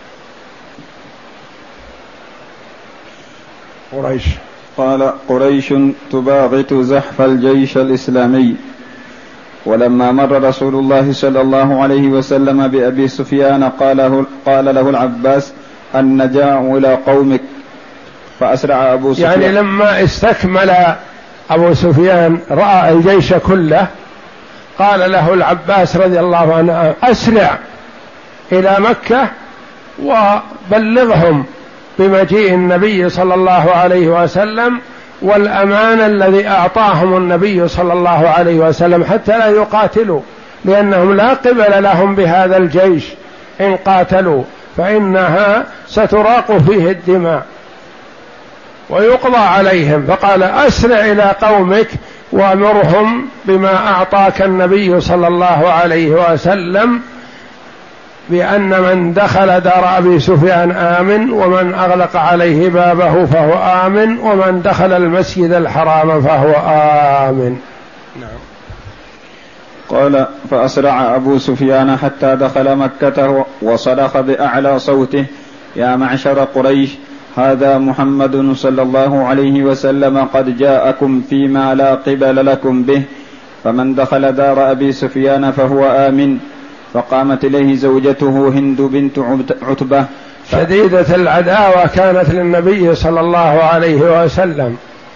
قريش. قال قريش تباغت زحف الجيش الإسلامي. ولما مر رسول الله صلى الله عليه وسلم بأبي سفيان قال له العباس النجاة إلى قومك، فأسرع أبو سفيان. يعني لما استكمل أبو سفيان رأى الجيش كله قال له العباس رضي الله عنه أسرع إلى مكة وبلغهم بمجيء النبي صلى الله عليه وسلم والأمان الذي أعطاهم النبي صلى الله عليه وسلم حتى لا يقاتلوا، لأنهم لا قبل لهم بهذا الجيش إن قاتلوا، فإنها ستراق فيه الدماء ويقضى عليهم. فقال أسرع إلى قومك وأمرهم بما أعطاك النبي صلى الله عليه وسلم، بأن من دخل دار أبي سفيان آمن، ومن أغلق عليه بابه فهو آمن، ومن دخل المسجد الحرام فهو آمن. نعم. قال فأسرع أبو سفيان حتى دخل مكة وصرخ بأعلى صوته يا معشر قريش هذا محمد صلى الله عليه وسلم قد جاءكم فيما لا قبل لكم به، فمن دخل دار أبي سفيان فهو آمن. فقامت إليه زوجته هند بنت عتبة شديدة العداوة كانت للنبي صلى الله عليه وسلم.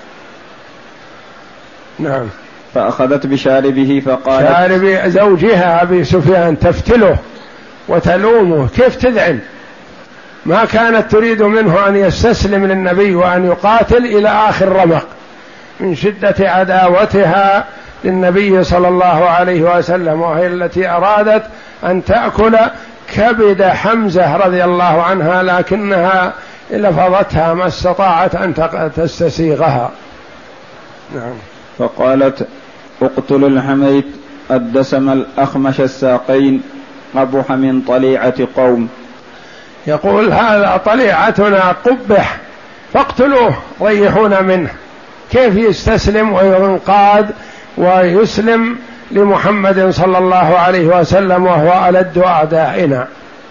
نعم. فأخذت بشاربه فقالت شارب زوجها أبي سفيان تفتله وتلومه كيف تذعن، ما كانت تريد منه أن يستسلم للنبي وأن يقاتل إلى آخر رمق من شدة عداوتها للنبي صلى الله عليه وسلم، وهي التي أرادت أن تأكل كبد حمزة رضي الله عنها، لكنها لفظتها ما استطاعت أن تستسيغها. نعم. فقالت اقتلوا الحميت الدسم الأخمش الساقين قبح من طليعة قوم. يقول هذا طليعتنا قبح فاقتلوه ريحونا منه، كيف يستسلم وينقاد ويسلم لمحمد صلى الله عليه وسلم وهو ألد أعدائنا.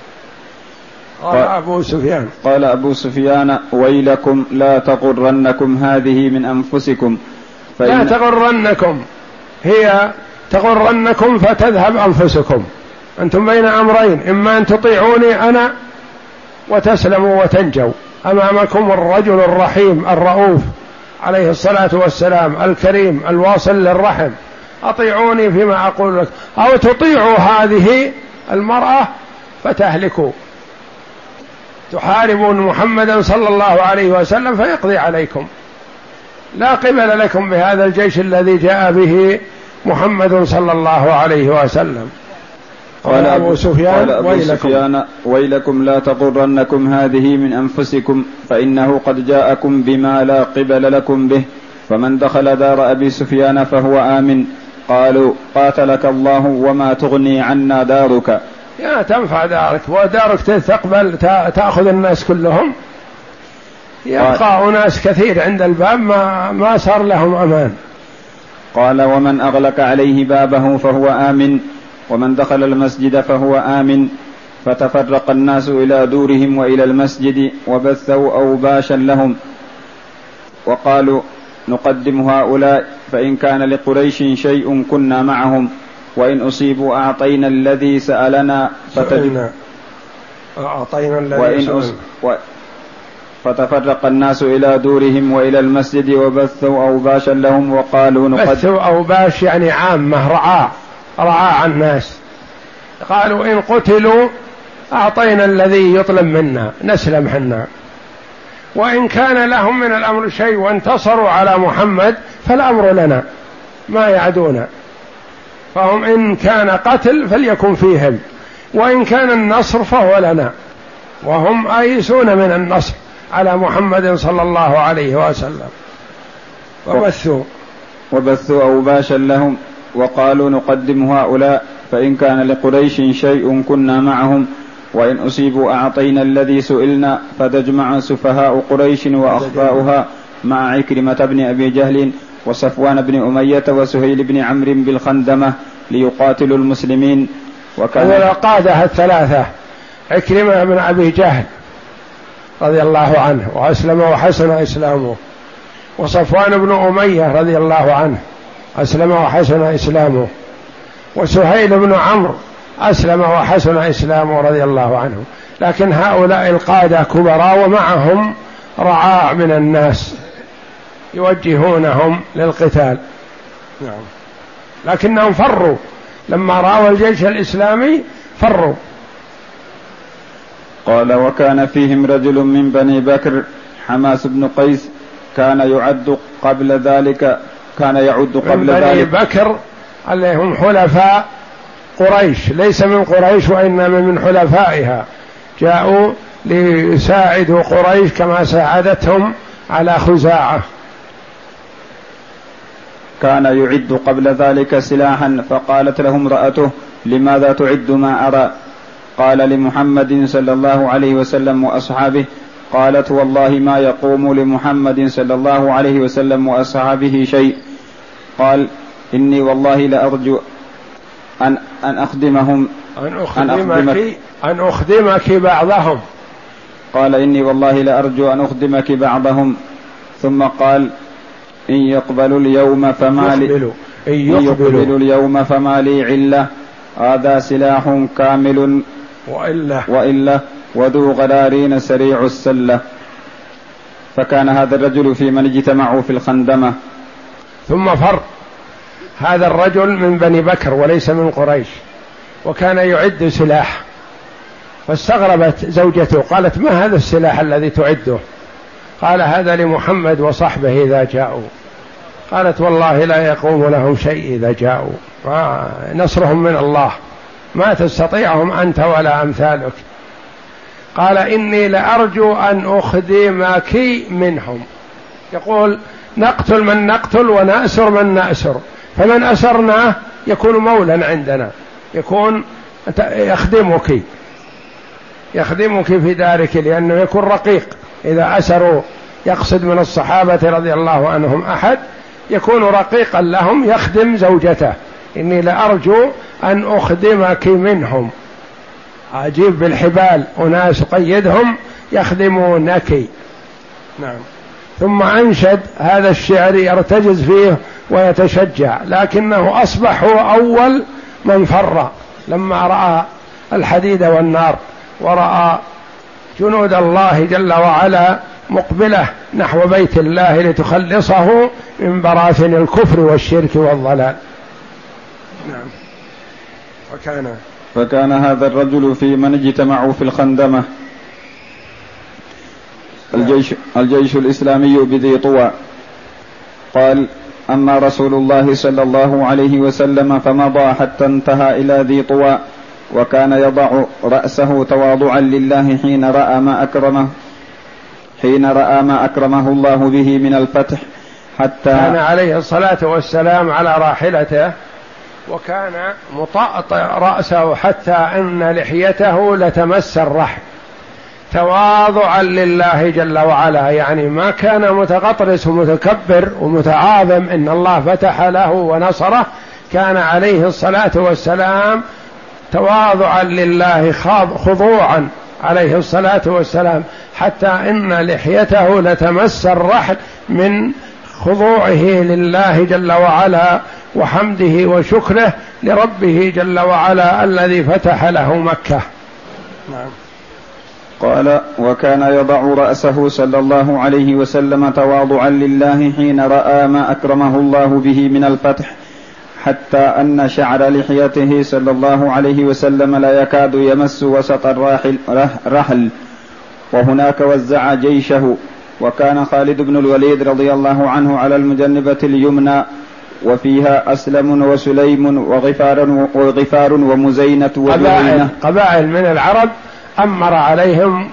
قال أبو سفيان ويلكم لا تغرنكم هذه من أنفسكم، لا تغرنكم، هي تغرنكم فتذهب أنفسكم، أنتم بين أمرين، إما أن تطيعوني أنا وتسلموا وتنجوا، أمامكم الرجل الرحيم الرؤوف عليه الصلاة والسلام الكريم الواصل للرحم، أطيعوني فيما أقول لك، أو تطيعوا هذه المرأة فتهلكوا، تحاربون محمدا صلى الله عليه وسلم فيقضي عليكم، لا قبل لكم بهذا الجيش الذي جاء به محمد صلى الله عليه وسلم. قال أبو سفيان ويلكم لا تغرنكم هذه من أنفسكم، فإنه قد جاءكم بما لا قبل لكم به، فمن دخل دار أبي سفيان فهو آمن. قالوا قاتلك الله وما تغني عنا دارك. يا تنفع دارك، ودارك تقبل تأخذ الناس كلهم، يبقى أناس كثير عند الباب ما صار لهم أمان. قال ومن أغلق عليه بابه فهو آمن، ومن دخل المسجد فهو آمن. فتفرق الناس إلى دورهم وإلى المسجد وبثوا أوباشا لهم، وقالوا نقدم هؤلاء، فإن كان لقريش شيء كنا معهم، وإن أصيبوا أعطينا الذي سألنا فتفرق الناس إلى دورهم وإلى المسجد وبثوا أوباشا لهم، وقالوا بثوا أوباش يعني عامة رعاع الناس، قالوا إن قتلوا أعطينا الذي يطلب منا نسلم حنا، وإن كان لهم من الأمر شيء وانتصروا على محمد فالأمر لنا ما يعدون، فهم إن كان قتل فليكن فيهم، وإن كان النصر فهو لنا، وهم آيسون من النصر على محمد صلى الله عليه وسلم. وبثوا أوباشا لهم وقالوا نقدم هؤلاء، فإن كان لقريش شيء كنا معهم، وإن أصيبوا أعطينا الذي سئلنا، فتجمع سفهاء قريش وأخفاؤها مع عكرمة بن أبي جهل وصفوان بن أمية وسهيل بن عمرو بالخندمة ليقاتلوا المسلمين. وكان القادة الثلاثة: عكرمة بن أبي جهل رضي الله عنه وأسلم وحسن إسلامه، وصفوان بن أمية رضي الله عنه أسلم وحسن إسلامه، وسهيل بن عمرو أسلم وحسن إسلامه رضي الله عنه. لكن هؤلاء القادة كبراء ومعهم رعاع من الناس يوجهونهم للقتال. نعم. لكنهم فروا لما رأوا الجيش الإسلامي، فروا. قال: وكان فيهم رجل من بني بكر حماس بن قيس كان يعد قبل ذلك من بني بكر اللي هم حلفاء قريش، ليس من قريش وإنما من حلفائها، جاءوا ليساعدوا قريش كما ساعدتهم على خزاعة. كان يعد قبل ذلك سلاحا، فقالت له امرأته: لماذا تعد ما أرى؟ قال: لمحمد صلى الله عليه وسلم وأصحابه. قالت: والله ما يقوم لمحمد صلى الله عليه وسلم وأصحابه شيء. قال: إني والله لأرجو أن أخدمهم أن أخدمك بعضهم. قال: إني والله لأرجو أن أخدمك بعضهم. ثم قال: إن يقبلوا اليوم فما لي علة، هذا سلاح كامل، وإلا وذو غرارين سريع السلة. فكان هذا الرجل في من اجتمعوا في الخندمة. ثم فر هذا الرجل من بني بكر وليس من قريش، وكان يعد سلاح، فاستغربت زوجته قالت: ما هذا السلاح الذي تعده؟ قال: هذا لمحمد وصحبه إذا جاءوا. قالت: والله لا يقوم لهم شيء إذا جاءوا، نصرهم من الله، ما تستطيعهم أنت ولا أمثالك. قال: إني لأرجو أن أخدمك منهم. يقول: نقتل من نقتل ونأسر من نأسر، فمن أسرناه يكون مولا عندنا، يكون يخدمك في دارك، لأنه يكون رقيق. إذا أسروا، يقصد من الصحابة رضي الله عنهم أحد، يكون رقيقا لهم يخدم زوجته. إني لأرجو أن أخدمك منهم، أجيب بالحبال أناس قيدهم يخدمونك. نعم. ثم أنشد هذا الشعر يرتجز فيه ويتشجع، لكنه أصبح هو أول من فر لما رأى الحديد والنار، ورأى جنود الله جل وعلا مقبلة نحو بيت الله لتخلصه من براثن الكفر والشرك والضلال. نعم. فكان هذا الرجل في من اجتمعوا في الخندمة. الجيش الإسلامي بذي طوى. قال: أما رسول الله صلى الله عليه وسلم فمضى حتى انتهى إلى ذي طوى، وكان يضع رأسه تواضعا لله حين رأى ما أكرمه الله به من الفتح، حتى كان عليه الصلاة والسلام على راحلته، وكان مطأطئ رأسه حتى أن لحيته لتمس الرحل، تواضعا لله جل وعلا، يعني ما كان متغطرس ومتكبر ومتعاظم إن الله فتح له ونصره. كان عليه الصلاة والسلام تواضعا لله، خضوعا عليه الصلاة والسلام، حتى إن لحيته لتمس الرحل من خضوعه لله جل وعلا وحمده وشكره لربه جل وعلا الذي فتح له مكة. نعم. قال: وكان يضع رأسه صلى الله عليه وسلم تواضعا لله حين رأى ما أكرمه الله به من الفتح، حتى أن شعر لحيته صلى الله عليه وسلم لا يكاد يمس وسط الرحل. وهناك وزع جيشه، وكان خالد بن الوليد رضي الله عنه على المجنبة اليمنى، وفيها أسلم وسليم وغفار ومزينة وجهينة، قبائل من العرب أمر عليهم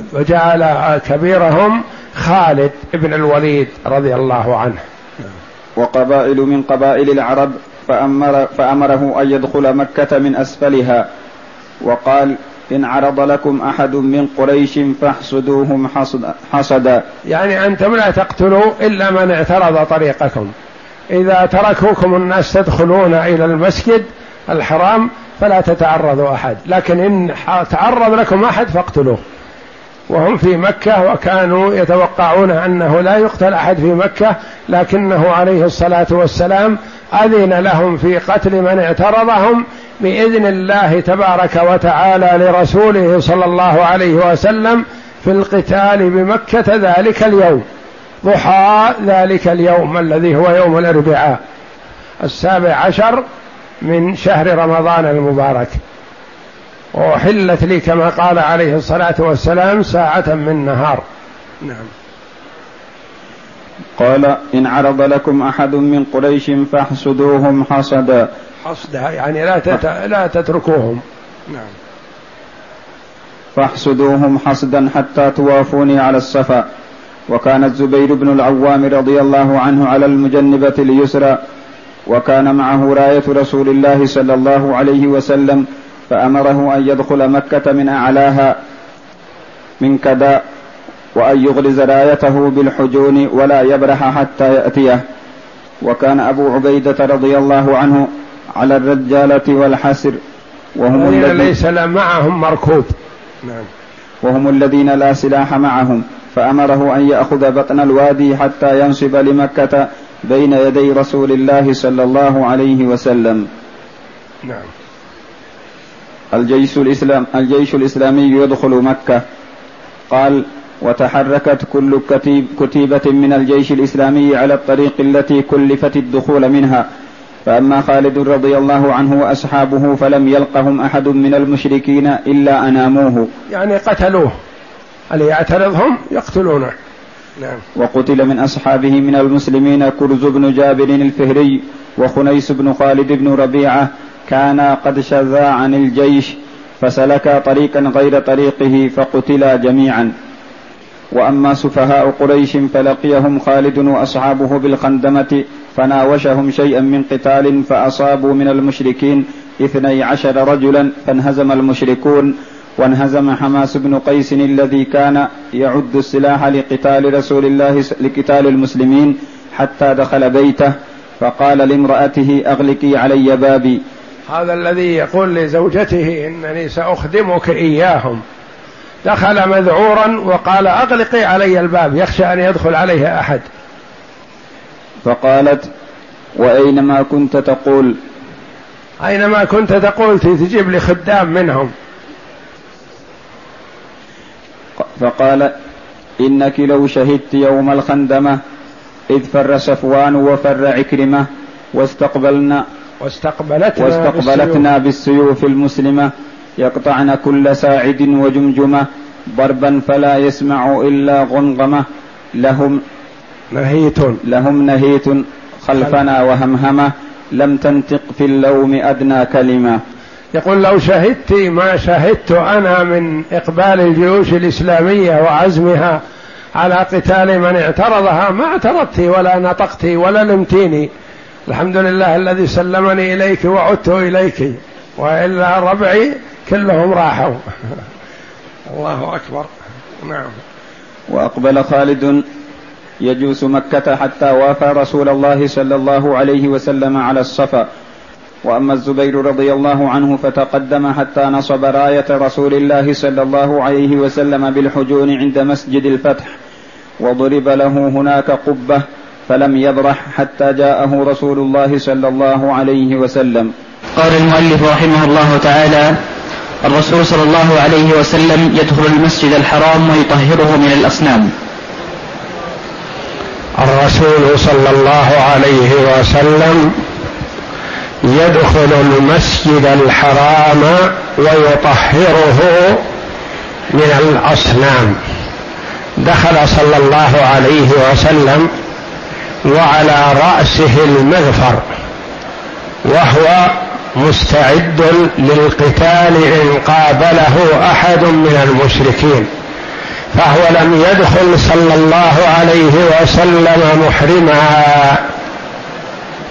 وجعل كبيرهم خالد بن الوليد رضي الله عنه. وقبائل من قبائل العرب، فأمره أن يدخل مكة من أسفلها، وقال: إن عرض لكم أحد من قريش فاحسدوهم حسدا، يعني أنتم لا تقتلوا إلا من اعترض طريقكم. إذا تركوكم الناس تدخلون إلى المسجد الحرام فلا تتعرضوا أحد، لكن إن تعرض لكم أحد فاقتلوه. وهم في مكة وكانوا يتوقعون أنه لا يقتل أحد في مكة، لكنه عليه الصلاة والسلام أذن لهم في قتل من اعترضهم بإذن الله تبارك وتعالى لرسوله صلى الله عليه وسلم في القتال بمكة ذلك اليوم، ضحى ذلك اليوم الذي هو يوم الأربعاء 17 من شهر رمضان المبارك. وحلت لي كما قال عليه الصلاة والسلام ساعة من نهار. نعم. قال: إن عرض لكم أحد من قريش فاحسدوهم حسدا، حسدا يعني لا تتركوهم. نعم. فاحسدوهم حسدا حتى توافوني على الصفا. وكان الزبير بن العوام رضي الله عنه على المجنبة اليسرى، وكان معه راية رسول الله صلى الله عليه وسلم، فأمره أن يدخل مكة من أعلاها من كدا، وأن يغرز رايته بالحجون ولا يبرح حتى يأتيه. وكان أبو عبيدة رضي الله عنه على الرجالة والحسر، وهم الذين ليس معهم مركوب. نعم. وهم الذين لا سلاح معهم، فأمره أن يأخذ بطن الوادي حتى ينصب لمكة بين يدي رسول الله صلى الله عليه وسلم. نعم. الجيش الإسلامي يدخل مكة. قال: وتحركت كل كتيبة من الجيش الإسلامي على الطريق التي كلفت الدخول منها، فأما خالد رضي الله عنه وأصحابه فلم يلقهم أحد من المشركين إلا أناموه، يعني قتلوه، اللي يعترضهم يقتلونه. نعم. وقتل من أصحابه من المسلمين كرز بن جابر الفهري وخنيس بن خالد بن ربيعة، كانا قد شذا عن الجيش فسلكا طريقا غير طريقه فقتلا جميعا. وأما سفهاء قريش فلقيهم خالد وأصحابه بالخندمة فناوشهم شيئا من قتال، فأصابوا من المشركين 12 رجلا، فانهزم المشركون، وانهزم حماس بن قيس الذي كان يعد السلاح لقتال المسلمين، حتى دخل بيته فقال لامرأته: أغلقي علي بابي. هذا الذي يقول لزوجته: إنني سأخدمك إياهم، دخل مذعورا وقال: أغلقي علي الباب، يخشى أن يدخل عليه أحد. فقالت: وأينما كنت تقول؟ أينما كنت تقول تجيب لي خدام منهم. فقال: إنك لو شهدت يوم الخندمة إذ فر صفوان وفر عكرمة واستقبلتنا بالسيوف المسلمة يقطعن كل ساعد وجمجمة ضربا فلا يسمع إلا غنغمة، لهم نهيت خلفنا وهمهمة لم تنطق في اللوم أدنى كلمة. يقول: لو شهدت ما شهدت أنا من إقبال الجيوش الإسلامية وعزمها على قتال من اعترضها ما اعترضت ولا نطقت ولا لمتيني. الحمد لله الذي سلمني إليك وعدت إليك، وإلا ربعي كلهم راحوا. الله أكبر. نعم. وأقبل خالد يجوس مكة حتى وافى رسول الله صلى الله عليه وسلم على الصفا. وأما الزبير رضي الله عنه فتقدم حتى نصب راية رسول الله صلى الله عليه وسلم بالحجون عند مسجد الفتح، وضرب له هناك قبة فلم يبرح حتى جاءه رسول الله صلى الله عليه وسلم. قال المؤلف رحمه الله تعالى: الرسول صلى الله عليه وسلم يدخل المسجد الحرام ويطهره من الأصنام. الرسول صلى الله عليه وسلم يدخل المسجد الحرام ويطهره من الأصنام. دخل صلى الله عليه وسلم وعلى رأسه المغفر، وهو مستعد للقتال إن قابله أحد من المشركين، فهو لم يدخل صلى الله عليه وسلم محرما،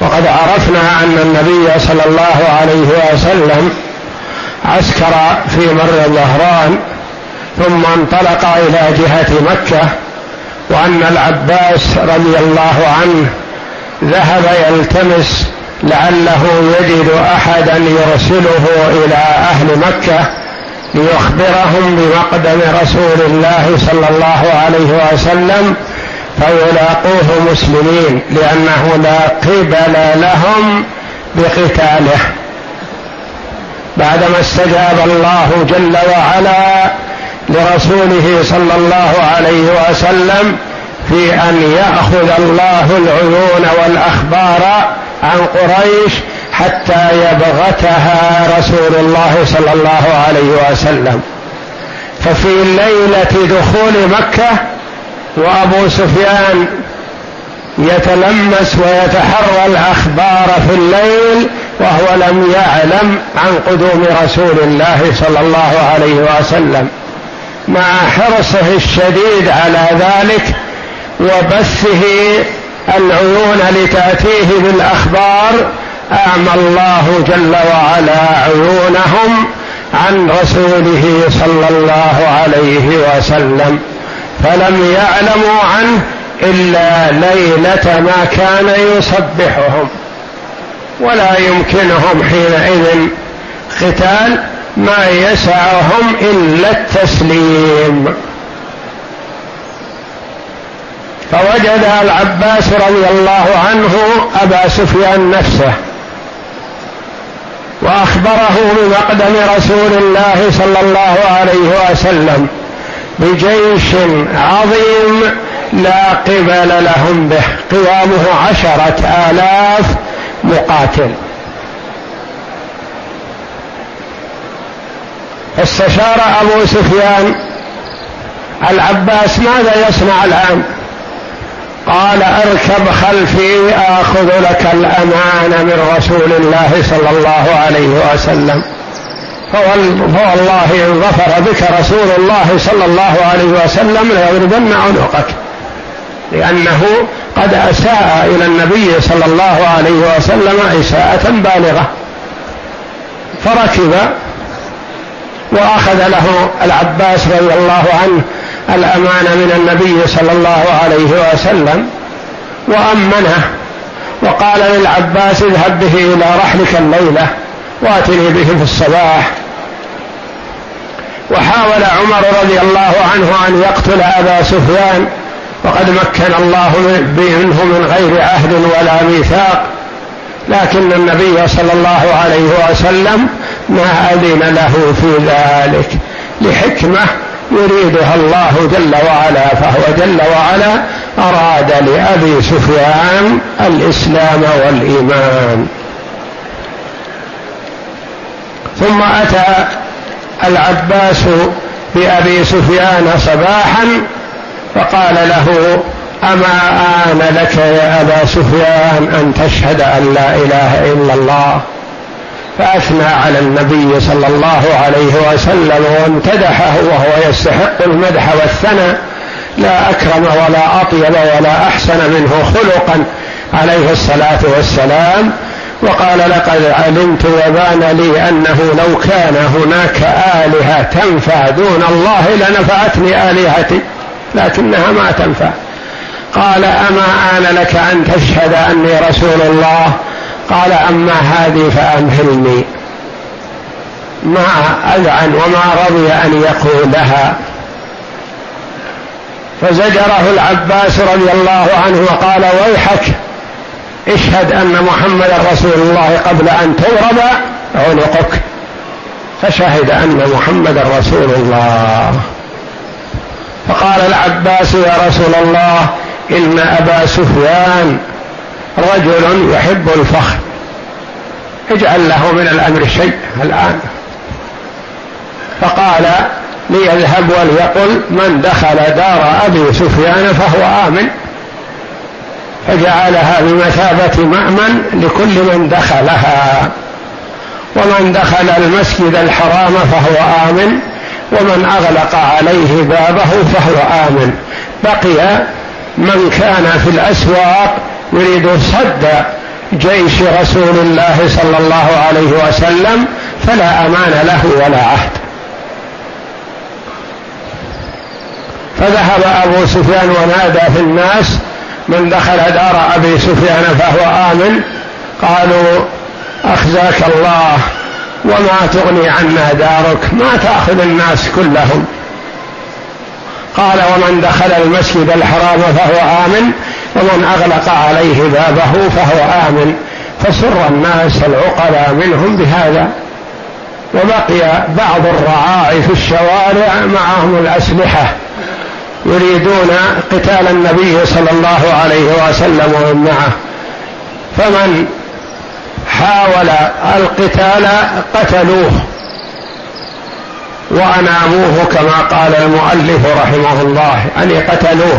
وقد عرفنا أن النبي صلى الله عليه وسلم عسكر في مر ظهران ثم انطلق إلى جهة مكة، وأن العباس رضي الله عنه ذهب يلتمس لعله يجد أحدا يرسله إلى أهل مكة ليخبرهم بمقدم رسول الله صلى الله عليه وسلم فيلاقوه مسلمين، لأنه لا قبل لهم بقتاله، بعدما استجاب الله جل وعلا لرسوله صلى الله عليه وسلم في أن يأخذ الله العيون والأخبار عن قريش حتى يبغتها رسول الله صلى الله عليه وسلم. ففي ليلة دخول مكة وأبو سفيان يتلمس ويتحرى الأخبار في الليل وهو لم يعلم عن قدوم رسول الله صلى الله عليه وسلم، مع حرصه الشديد على ذلك وبثه العيون لتأتيه بالأخبار، أعمى الله جل وعلا عيونهم عن رسوله صلى الله عليه وسلم، فلم يعلموا عنه إلا ليلة ما كان يصبحهم، ولا يمكنهم حينئذ قتال، ما يسعهم إلا التسليم. فوجد العباس رضي الله عنه أبا سفيان نفسه وأخبره بمقدم رسول الله صلى الله عليه وسلم بجيش عظيم لا قبل لهم به، قوامه 10,000 مقاتل. فاستشار أبو سفيان العباس ماذا يصنع الآن؟ قال اركب خلفي آخذ لك الأمان من رسول الله صلى الله عليه وسلم، فوالله إن ظفر بك رسول الله صلى الله عليه وسلم ليضربن عنقك، لأنه قد أساء إلى النبي صلى الله عليه وسلم إساءة بالغة. فركب وأخذ له العباس رضي الله عنه الأمان من النبي صلى الله عليه وسلم وأمنه، وقال للعباس اذهب به إلى رحلك الليلة واتني به في الصباح. وحاول عمر رضي الله عنه أن يقتل أبا سفيان وقد مكن الله منه من غير عهد ولا ميثاق، لكن النبي صلى الله عليه وسلم ما أذن له في ذلك لحكمة يريدها الله جل وعلا، فهو جل وعلا أراد لأبي سفيان الإسلام والإيمان. ثم أتى العباس بأبي سفيان صباحا فقال له أما آن لك يا أبا سفيان أن تشهد أن لا إله إلا الله؟ فأثنى على النبي صلى الله عليه وسلم وامتدحه وهو يستحق المدح والثناء، لا أكرم ولا أطيب ولا أحسن منه خلقا عليه الصلاة والسلام. وقال لقد علمت وبان لي أنه لو كان هناك آلهة تنفع دون الله لنفعتني آلهتي، لكنها ما تنفع. قال أما آن لك أن تشهد أني رسول الله؟ قال أما هذه فأمهلني، ما أذعن وما رضي أن يقولها. فزجره العباس رضي الله عنه وقال ويحك اشهد أن محمد رسول الله قبل أن تضرب عنقك. فشهد أن محمد رسول الله. فقال العباس يا رسول الله إن أبا سفيان رجل يحب الفخر، اجعل له من الأمر شيء الآن. فقال ليذهب وليقل من دخل دار أبي سفيان فهو آمن، فجعلها بمثابة مأمن لكل من دخلها، ومن دخل المسجد الحرام فهو آمن، ومن أغلق عليه بابه فهو آمن. بقي من كان في الأسواق يريد الصد جيش رسول الله صلى الله عليه وسلم فلا أمان له ولا عهد. فذهب أبو سفيان ونادى في الناس: من دخل دار أبي سفيان فهو آمن. قالوا: أخزاك الله، وما تغني عنا دارك، ما تأخذ الناس كلهم. قال: ومن دخل المسجد الحرام فهو آمن، ومن أغلق عليه بابه فهو آمن. فسر الناس العقلاء منهم بهذا. وبقي بعض الرعاع في الشوارع معهم الأسلحة يريدون قتال النبي صلى الله عليه وسلم ومن معه، فمن حاول القتال قتلوه وأناموه كما قال المؤلف رحمه الله، أن قتلوه.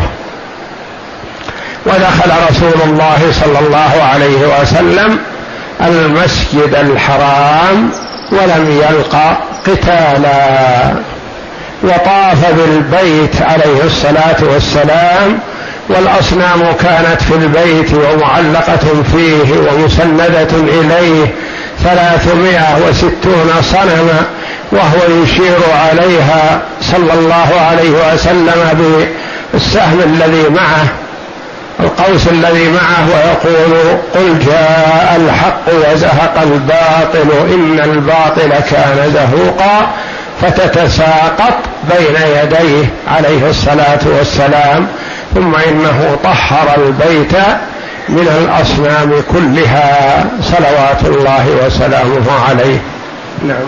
ودخل رسول الله صلى الله عليه وسلم المسجد الحرام ولم يلقى قتالا، وطاف بالبيت عليه الصلاة والسلام، والأصنام كانت في البيت ومعلقة فيه ومسندة إليه 360 صنما، وهو يشير عليها صلى الله عليه وسلم بالسهم الذي معه، القوس الذي معه، ويقول: قل جاء الحق وزهق الباطل إن الباطل كان زهوقا، فتتساقط بين يديه عليه الصلاة والسلام. ثم إنه طهر البيت من الأصنام كلها صلوات الله وسلامه عليه. نعم.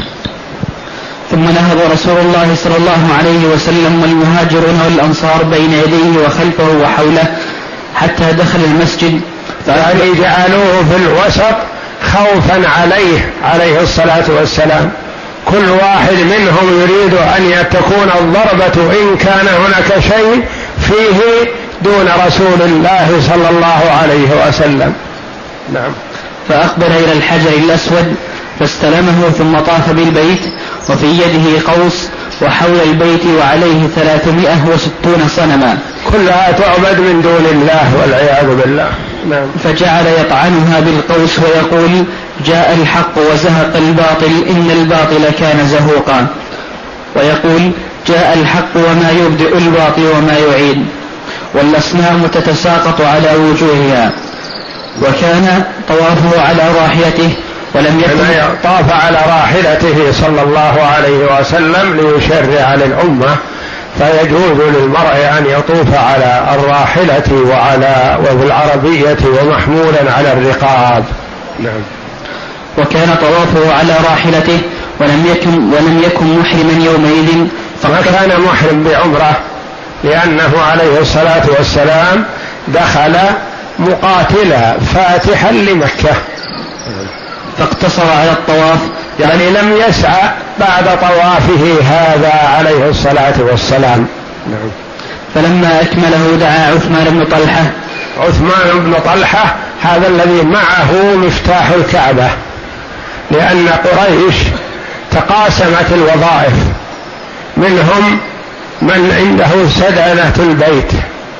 ثم نهض رسول الله صلى الله عليه وسلم والمهاجرون والأنصار بين يديه وخلفه وحوله حتى دخل المسجد، يعني جعلوه في الوسط خوفا عليه الصلاة والسلام. كل واحد منهم يريد أن تكون الضربة إن كان هناك شيء فيه دون رسول الله صلى الله عليه وسلم. نعم. فأقبل إلى الحجر الأسود فاستلمه، ثم طاف بالبيت وفي يده قوس، وحول البيت وعليه 360 صنما كلها تعبد من دون الله والعياذ بالله. نعم. فجعل يطعنها بالقوس ويقول: جاء الحق وزهق الباطل إن الباطل كان زهوقا، ويقول: جاء الحق وما يبدئ الباطل وما يعيد، والأصنام تتساقط على وجوهها. وكان طوافه على راحلته ولم يكن طاف على راحلته صلى الله عليه وسلم ليشرع للأمة، فيجوز للمرء أن يطوف على الراحلة وبالعربية ومحمولا على الرقاب. نعم. وكان طوافه على راحلته ولم يكن محرما يومئذ، فما كان محرم بعمرة، لأنه عليه الصلاة والسلام دخل مقاتلا فاتحا لمكة، فاقتصر على الطواف، يعني لم يسعى بعد طوافه هذا عليه الصلاة والسلام. نعم. فلما أكمله دعا عثمان بن طلحة هذا الذي معه مفتاح الكعبة، لأن قريش تقاسمت الوظائف، منهم من عنده سدنة البيت،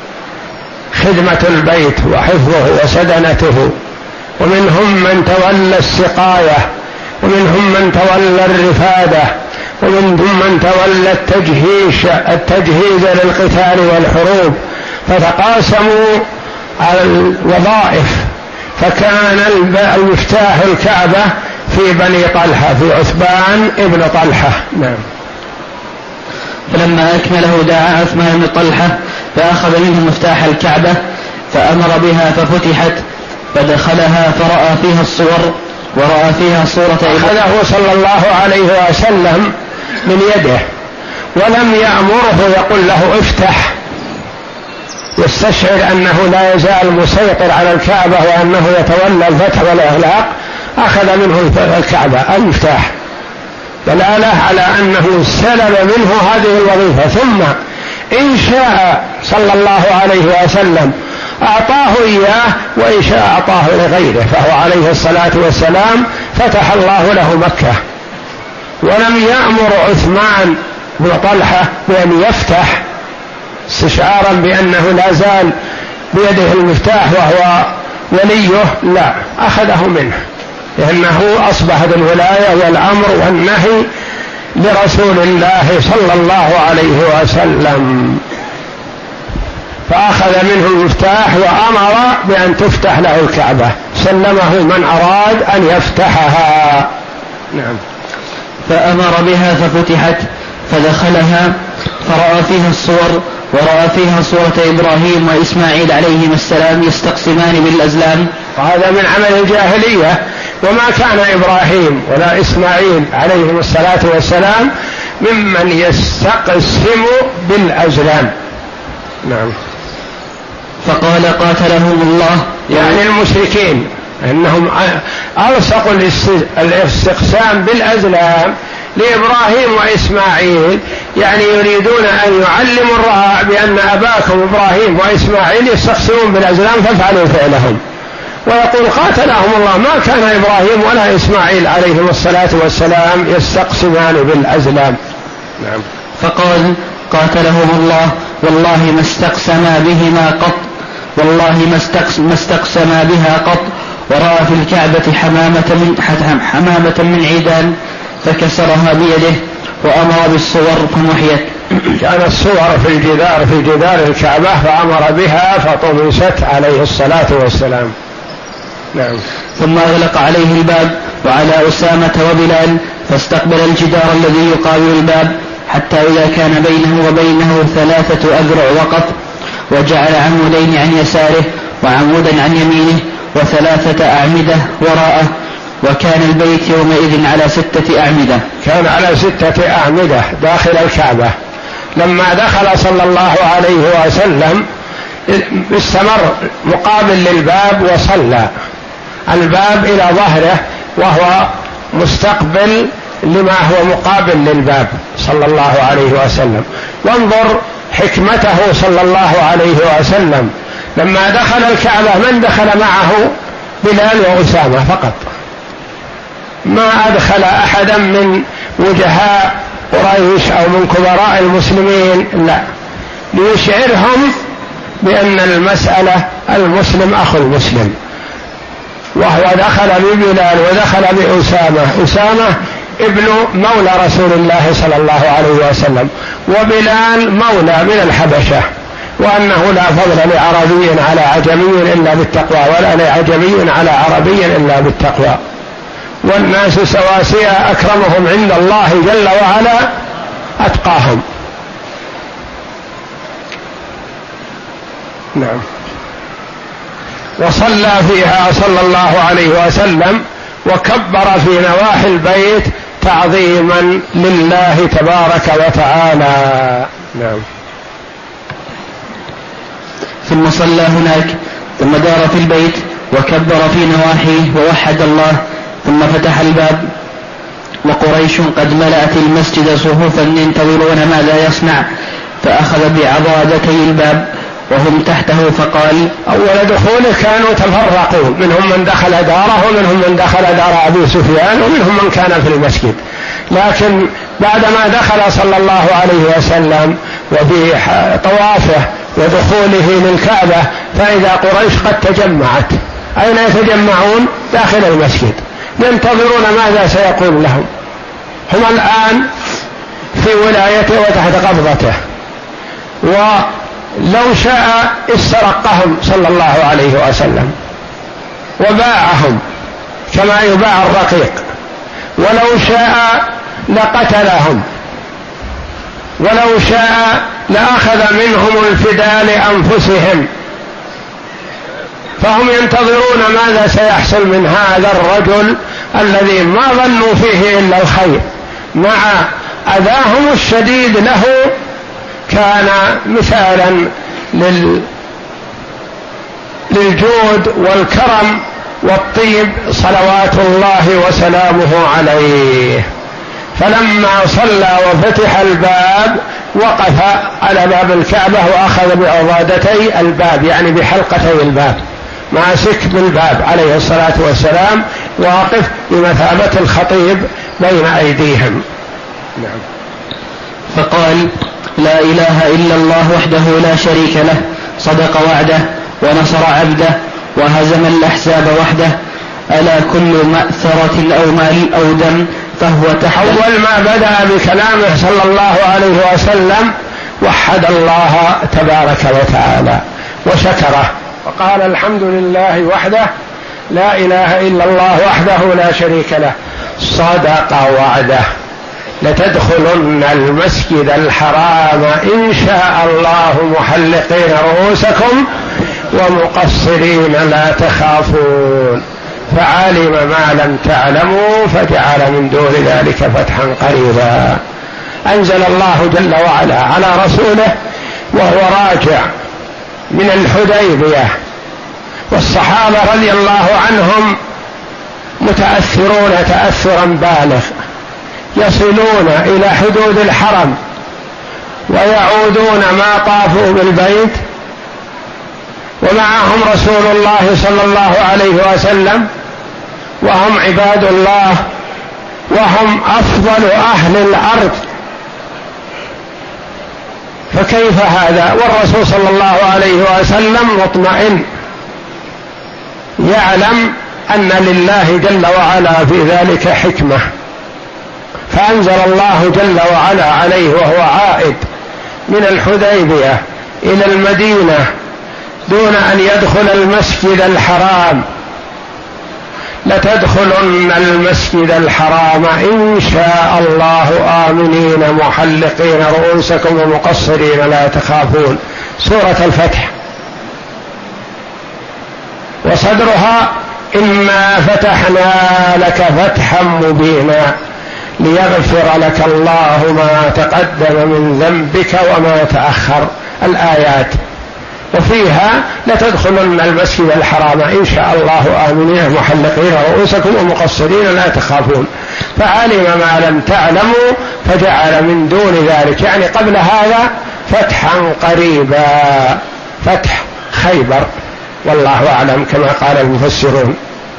خدمة البيت وحفظه وسدنته، ومنهم من تولى السقاية، ومنهم من تولى الرفادة، ومنهم من تولى التجهيز للقتال والحروب، فتقاسموا على الوظائف. فكان المفتاح الكعبة في بني طلحة، في عثمان ابن طلحة. نعم. فلما أكمله دعا عثمان بن طلحة فأخذ منه مفتاح الكعبة فأمر بها ففتحت، فدخلها فرأى فيها الصور، ورأى فيها صورة أخذه صلى الله عليه وسلم من يده ولم يأمره يقول له افتح، يستشعر أنه لا يزال مسيطر على الكعبة وأنه يتولى الفتح والإغلاق. أخذ منه الكعبة المفتاح دلالة على أنه سلب منه هذه الوظيفة، ثم إن شاء صلى الله عليه وسلم أعطاه إياه، وإن شاء أعطاه لغيره، فهو عليه الصلاة والسلام فتح الله له مكة، ولم يأمر عثمان بن طلحة بأن يفتح، استشعارا بأنه لا زال بيده المفتاح وهو وليه لا، أخذه منه، لأنه أصبحت الولاية والأمر والنهي لرسول الله صلى الله عليه وسلم، فأخذ منه المفتاح وأمر بأن تفتح له الكعبة، سلمه من أراد أن يفتحها. نعم. فأمر بها ففتحت، فدخلها فرأى فيها الصور، ورأى فيها صورة إبراهيم وإسماعيل عليهما السلام يستقسمان بالأزلام. وهذا من عمل الجاهلية، وما كان إبراهيم ولا إسماعيل عليهم الصلاة والسلام ممن يستقسم بالأزلام. نعم. فقال قاتلهم الله، يعني المشركين أنهم ألصقوا الاستقسام بالأزلام لإبراهيم وإسماعيل، يعني يريدون أن يعلموا الرعاع بأن أباكم إبراهيم وإسماعيل يستقسمون بالأزلام فافعلوا فعلهم، ويقول قاتلهم الله، ما كان إبراهيم ولا إسماعيل عليهم الصلاة والسلام يستقسمان بالأزلام. نعم. فقال قاتلهم الله والله ما استقسما بهما قط، والله ما استقسما بها قط. ورأى في الكعبة حمامة من عيدان فكسرها بيده، وأمر بالصور فمحيت. كان الصور في جدار الكعبة فأمر بها فطمست عليه الصلاة والسلام. نعم. ثم أغلق عليه الباب وعلى أسامة وبلال، فاستقبل الجدار الذي يقابل الباب حتى إذا كان بينه وبينه 3 أذرع وقف، وجعل عمودين عن يساره وعمودا عن يمينه و3 أعمدة وراءه، وكان البيت يومئذ على 6 أعمدة. كان على 6 أعمدة داخل الكعبة. لما دخل صلى الله عليه وسلم استمر مقابل للباب وصلى الباب إلى ظهره، وهو مستقبل لما هو مقابل للباب صلى الله عليه وسلم. وانظر حكمته صلى الله عليه وسلم، لما دخل الكعبة من دخل معه؟ بلال وأسامة فقط، ما أدخل أحدا من وجهاء قريش أو من كبراء المسلمين، لا، ليشعرهم بأن المسألة المسلم أخو المسلم. وهو دخل ببلال ودخل بأسامة، أسامة ابن مولى رسول الله صلى الله عليه وسلم، وبلال مولى من الحبشة، وأنه لا فضل لعربي على عجمي إلا بالتقوى، ولا لعجمي على عربي إلا بالتقوى، والناس سواسية، أكرمهم عند الله جل وعلا أتقاهم. نعم. وصلى فيها صلى الله عليه وسلم وكبر في نواحي البيت تعظيما لله تبارك وتعالى. نعم. ثم صلى هناك، ثم دار في البيت وكبر في نواحيه ووحد الله، ثم فتح الباب، وقريش قد ملأت المسجد صفوفا ينتظرون ماذا يصنع، فأخذ بعضادتي الباب وهم تحته فقال: أول دخوله كانوا تفرقوا، منهم من دخل داره ومنهم من دخل دار أبي سفيان ومنهم من كان في المسجد، لكن بعدما دخل صلى الله عليه وسلم وفي طوافه ودخوله للكعبة فإذا قريش قد تجمعت. أين يتجمعون؟ داخل المسجد، ينتظرون ماذا سيقول لهم. هم الآن في ولايته وتحت قبضته، ولو شاء استرقهم صلى الله عليه وسلم وباعهم كما يباع الرقيق، ولو شاء لقتلهم، ولو شاء لأخذ منهم الفداء لأنفسهم، فهم ينتظرون ماذا سيحصل من هذا الرجل الذي ما ظنوا فيه إلا الخير، مع أذاهم الشديد له كان مثالا للجود والكرم والطيب صلوات الله وسلامه عليه. فلما صلى وفتح الباب وقف على باب الكعبة وأخذ بعضادتي الباب، يعني بحلقتي الباب، ماسك بالباب عليه الصلاة والسلام، واقف بمثابة الخطيب بين أيديهم. نعم. فقال: لا إله إلا الله وحده لا شريك له، صدق وعده ونصر عبده وهزم الأحزاب وحده. ألا كل مأثرة أو مال أو دم فهو تحت. أول ما بدأ بكلامه صلى الله عليه وسلم وحد الله تبارك وتعالى وشكره وقال الحمد لله وحده لا إله إلا الله وحده لا شريك له صدق وعده لتدخلن المسجد الحرام إن شاء الله محلقين رؤوسكم ومقصرين لا تخافون فعلم ما لم تعلموا فجعل من دون ذلك فتحا قريبا. أنزل الله جل وعلا على رسوله وهو راجع من الحديبية والصحابة رضي الله عنهم متأثرون تأثرا بالغ يصلون إلى حدود الحرم ويعودون ما طافوا بالبيت ومعهم رسول الله صلى الله عليه وسلم وهم عباد الله وهم أفضل أهل الأرض، فكيف هذا والرسول صلى الله عليه وسلم مطمئن يعلم أن لله جل وعلا في ذلك حكمة، فأنزل الله جل وعلا عليه وهو عائد من الحديبية إلى المدينة دون أن يدخل المسجد الحرام لتدخلن المسجد الحرام إن شاء الله آمنين محلقين رؤوسكم ومقصرين لا تخافون. سورة الفتح وصدرها إنا فتحنا لك فتحا مبينا ليغفر لك الله ما تقدم من ذنبك وما تأخر الآيات، وفيها لتدخلن المسجد الحرام إن شاء الله آمنين محلقين رؤوسكم ومقصرين لا تخافون فعلم ما لم تعلموا فجعل من دون ذلك يعني قبل هذا فتحا قريبا فتح خيبر والله أعلم كما قال المفسرون.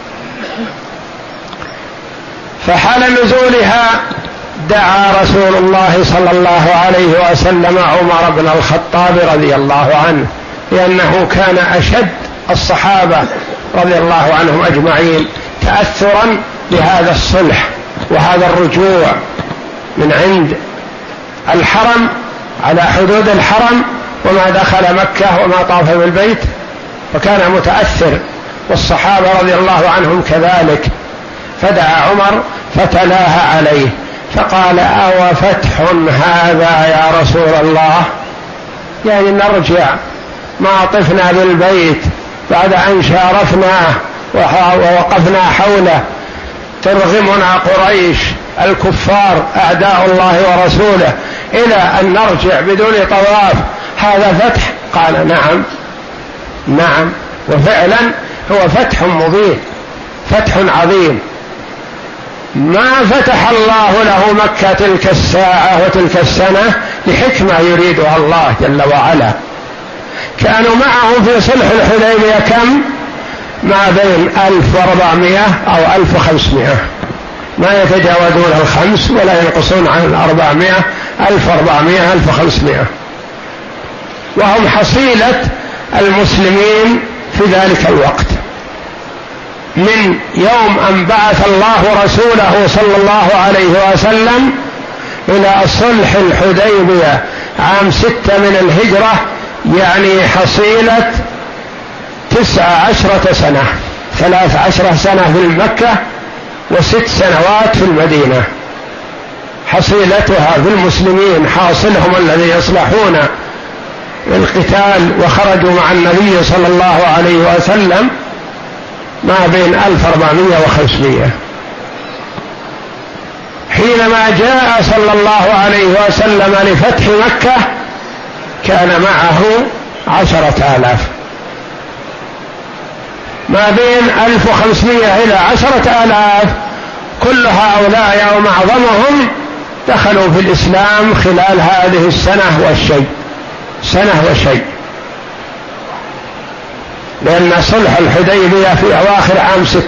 فحال نزولها دعا رسول الله صلى الله عليه وسلم عمر بن الخطاب رضي الله عنه لأنه كان أشد الصحابة رضي الله عنهم أجمعين تأثرا بهذا الصلح وهذا الرجوع من عند الحرم على حدود الحرم وما دخل مكة وما طاف بالبيت، فكان متأثر والصحابة رضي الله عنهم كذلك، فدعا عمر فتلاها عليه فقال أو فتح هذا يا رسول الله، يعني نرجع ما طفنا بالبيت بعد أن شارفناه ووقفنا حوله ترغمنا قريش الكفار أعداء الله ورسوله إلى أن نرجع بدون طواف، هذا فتح؟ قال نعم نعم، وفعلا هو فتح مبين فتح عظيم. ما فتح الله له مكة تلك الساعة وتلك السنة لحكمة يريدها الله جل وعلا. كانوا معه في صلح الحديبية كم؟ ما بين 1400 أو 1500 ما يتجاوزون 5 ولا ينقصون عن 400 1400 1500 وهم حصيلة المسلمين في ذلك الوقت من يوم أن بعث الله رسوله صلى الله عليه وسلم إلى صلح الحديبية عام 6 من الهجرة، يعني حصيلة 19 سنة 13 سنة في مكة و6 سنوات في المدينة، حصيلتها في المسلمين حاصلهم الذي يصلحون القتال وخرجوا مع النبي صلى الله عليه وسلم ما بين 1400 و500. حينما جاء صلى الله عليه وسلم لفتح مكة كان معه 10,000، ما بين 1500 إلى 10,000 كل هؤلاء أو معظمهم دخلوا في الإسلام خلال هذه السنة والشيء، سنة وشيء، لأن صلح الحديبية في أواخر عام 6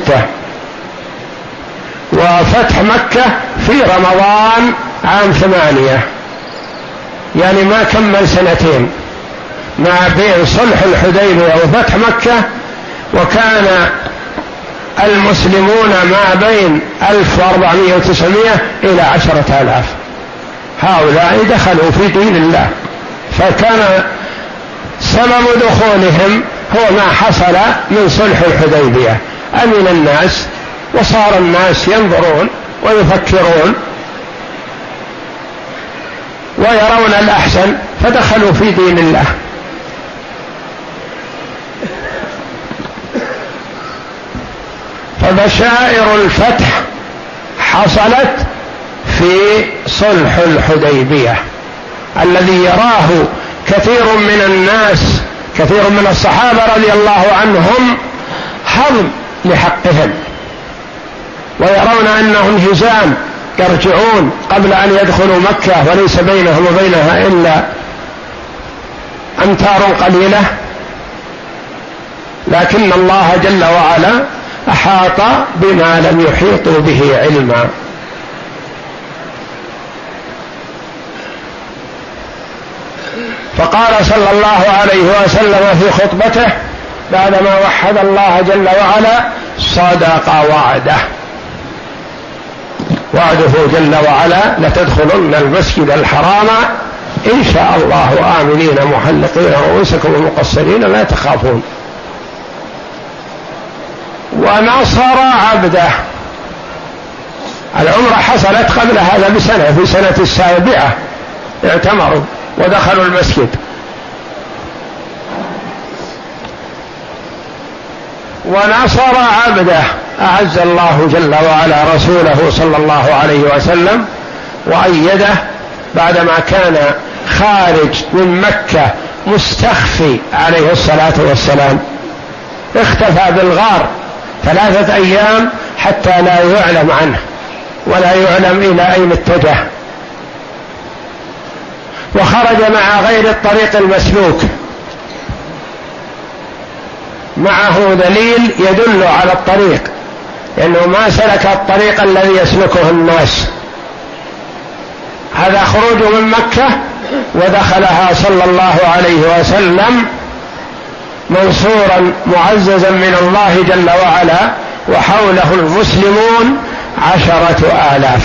وفتح مكة في رمضان عام 8، يعني ما كمل 2 سنين ما بين صلح الحديبية وفتح مكة وكان المسلمون ما بين 1400 إلى 10,000. هؤلاء دخلوا في دين الله، فكان سبب دخولهم هو ما حصل من صلح الحديبية. أمن الناس وصار الناس ينظرون ويفكرون ويرون الأحسن فدخلوا في دين الله. فبشائر الفتح حصلت في صلح الحديبية الذي يراه كثير من الناس، كثير من الصحابة رضي الله عنهم هضم لحقهم، ويرون أنهم هزام يرجعون قبل أن يدخلوا مكة وليس بينهم وبينها إلا أمتار قليلة، لكن الله جل وعلا أحاط بما لم يحيطوا به علما. فقال صلى الله عليه وسلم في خطبته بعدما وحد الله جل وعلا: صدق وعده، وعده جل وعلا لتدخلن المسجد الحرام إن شاء الله آمنين محلقين رؤوسكم ومقصرين لا تخافون. ونصر عبده. العمرة حصلت قبل هذا بسنة، في سنة 7 اعتمروا ودخلوا المسجد. ونصر عبده، أعز الله جل وعلا رسوله صلى الله عليه وسلم وأيده بعدما كان خارج من مكة مستخفي عليه الصلاة والسلام، اختفى بالغار 3 أيام حتى لا يعلم عنه ولا يعلم إلى أين اتجه، وخرج مع غير الطريق المسلوك، معه دليل يدل على الطريق، لأنه ما سلك الطريق الذي يسلكه الناس. هذا خروج من مكة ودخلها صلى الله عليه وسلم منصورا معززا من الله جل وعلا، وحوله المسلمون 10,000.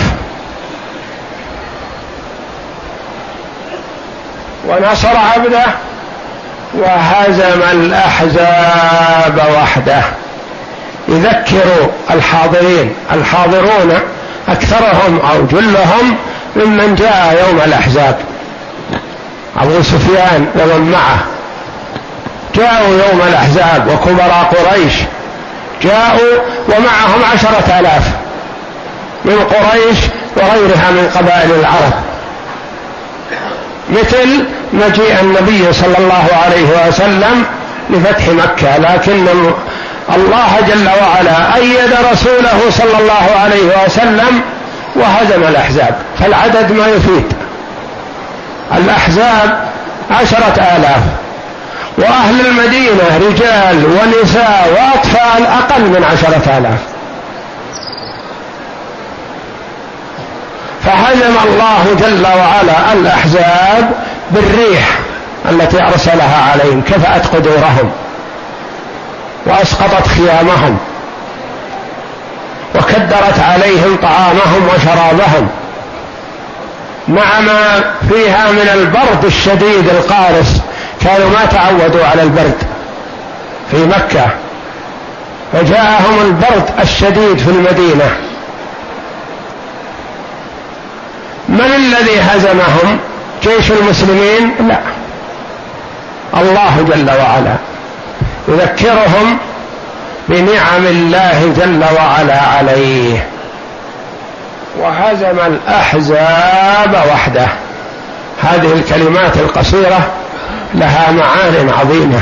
ونصر عبده وهزم الأحزاب وحده. يذكر الحاضرون أكثرهم أو جلهم ممن جاء يوم الأحزاب، أبو سفيان ومن معه جاءوا يوم الأحزاب، وكبراء قريش جاءوا ومعهم 10,000 من قريش وغيرها من قبائل العرب، مثل مجيء النبي صلى الله عليه وسلم لفتح مكة، لكن الله جل وعلا أيد رسوله صلى الله عليه وسلم وهزم الأحزاب. فالعدد ما يفيد، الأحزاب 10,000، وأهل المدينة رجال ونساء وأطفال أقل من 10,000. فهزم الله جل وعلا الأحزاب بالريح التي أرسلها عليهم، كفأت قدورهم وأسقطت خيامهم وكدرت عليهم طعامهم وشرابهم، مع ما فيها من البرد الشديد القارس، كانوا ما تعودوا على البرد في مكة، فجاءهم البرد الشديد في المدينة. من الذي هزمهم؟ جيش المسلمين؟ لا، الله جل وعلا يذكرهم بنعم الله جل وعلا عليه. وهزم الأحزاب وحده. هذه الكلمات القصيرة لها معان عظيمة.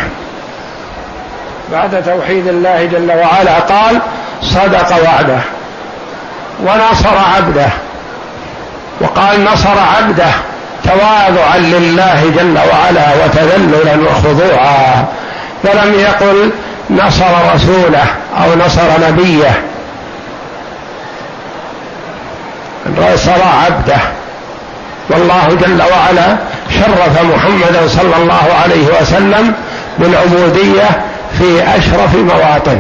بعد توحيد الله جل وعلا قال: صدق وعده ونصر عبده، وقال نصر عبده تواضعا لله جل وعلا وتذللا وخضوعا، ولم يقل نصر رسوله أو نصر نبيه، نصر عبده. والله جل وعلا شرف محمدا صلى الله عليه وسلم بالعبودية في أشرف مواطن.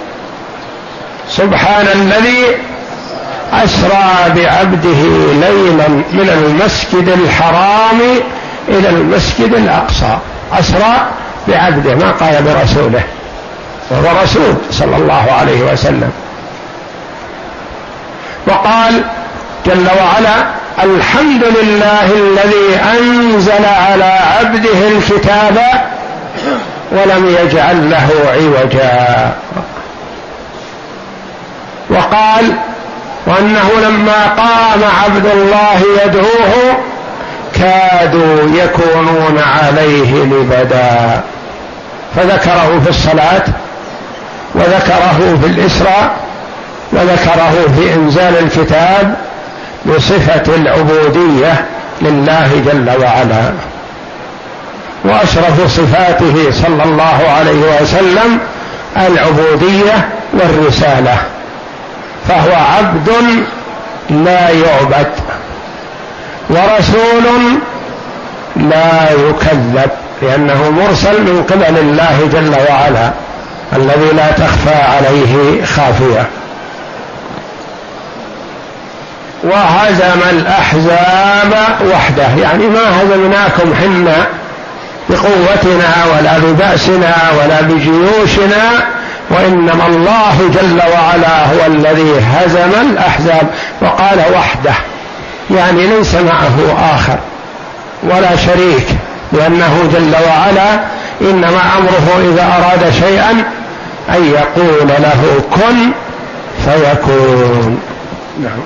سبحان الذي أسرى بعبده ليلا من المسجد الحرام إلى المسجد الأقصى. أسرى بعبده، ما قال برسوله، وهو رسول صلى الله عليه وسلم. وقال جل وعلا: الحمد لله الذي أنزل على عبده الكتاب ولم يجعل له عوجا. وقال: وأنه لما قام عبد الله يدعوه كادوا يكونون عليه لبدا. فذكره في الصلاة، وذكره في الإسراء، وذكره في إنزال الكتاب بصفة العبودية لله جل وعلا. وأشرف صفاته صلى الله عليه وسلم العبودية والرسالة، فهو عبد لا يعبد، ورسول لا يكذب، لأنه مرسل من قبل الله جل وعلا الذي لا تخفى عليه خافية. وهزم الأحزاب وحده، يعني ما هزمناكم حنا بقوتنا ولا ببأسنا ولا بجيوشنا، وإنما الله جل وعلا هو الذي هزم الأحزاب. وقال وحده، يعني ليس معه آخر ولا شريك، لأنه جل وعلا إنما أمره إذا أراد شيئا أن يقول له كن فيكون. نعم.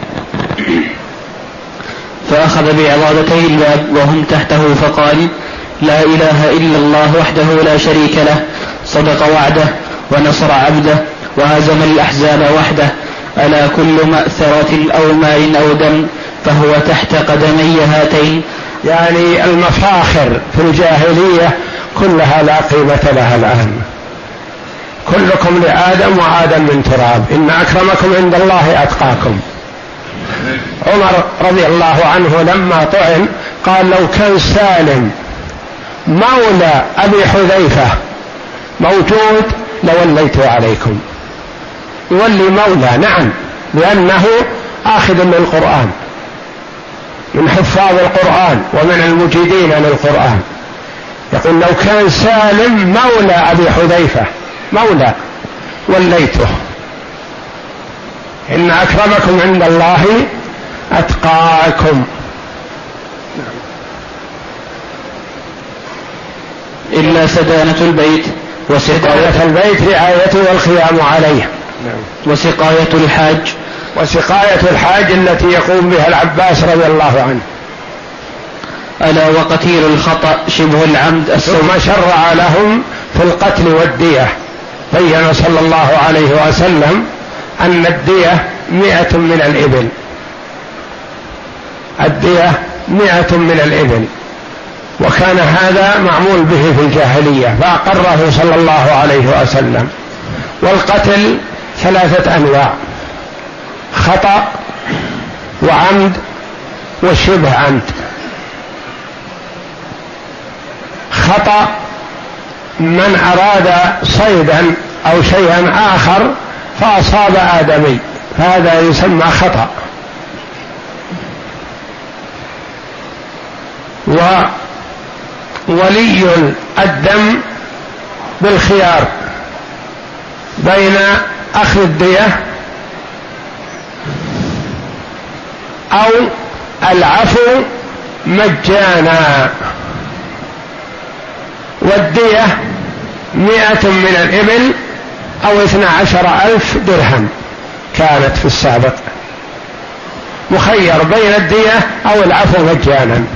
فأخذ بعضادتي الباب وهم تحته فقال: لا إله إلا الله وحده لا شريك له، صدق وعده ونصر عبده وهزم الأحزاب وحده. ألا كل مأثرة أو مال أو دم فهو تحت قدمي هاتين. يعني المفاخر في الجاهلية كلها لا قيمة لها الآن. كلكم لآدم وآدم من تراب، إن أكرمكم عند الله أتقاكم. عمر رضي الله عنه لما طعن قال: لو كان سالم مولى أبي حذيفة موجود لوليت عليكم. يولي مولى، نعم، لأنه آخذ للقرآن، من حفاظ القرآن ومن المجيدين للقرآن. يقول: لو كان سالم مولى أبي حذيفة مولى وليته. إن أكرمكم عند الله أتقاكم. إلا سدانة البيت وسقاية البيت رعايته والخيام عليه. وسقاية الحاج، وسقاية الحاج التي يقوم بها العباس رضي الله عنه. ألا وقتيل الخطأ شبه العمد. ثم شرع لهم في القتل والدية. بين صلى الله عليه وسلم أن الدية 100 من الإبل، الدية 100 من الإبل، وكان هذا معمول به في الجاهلية فأقره صلى الله عليه وسلم. والقتل 3 أنواع: خطأ وعمد وشبه عمد. خطأ من أراد صيدا أو شيئا آخر فأصاب آدمي، هذا يسمى خطأ. وولي الدم بالخيار بين أخذ الدية أو العفو مجانا. والدية 100 من الإبل أو 12,000 درهم كانت في السابق. مخير بين الدية أو العفو مجانا.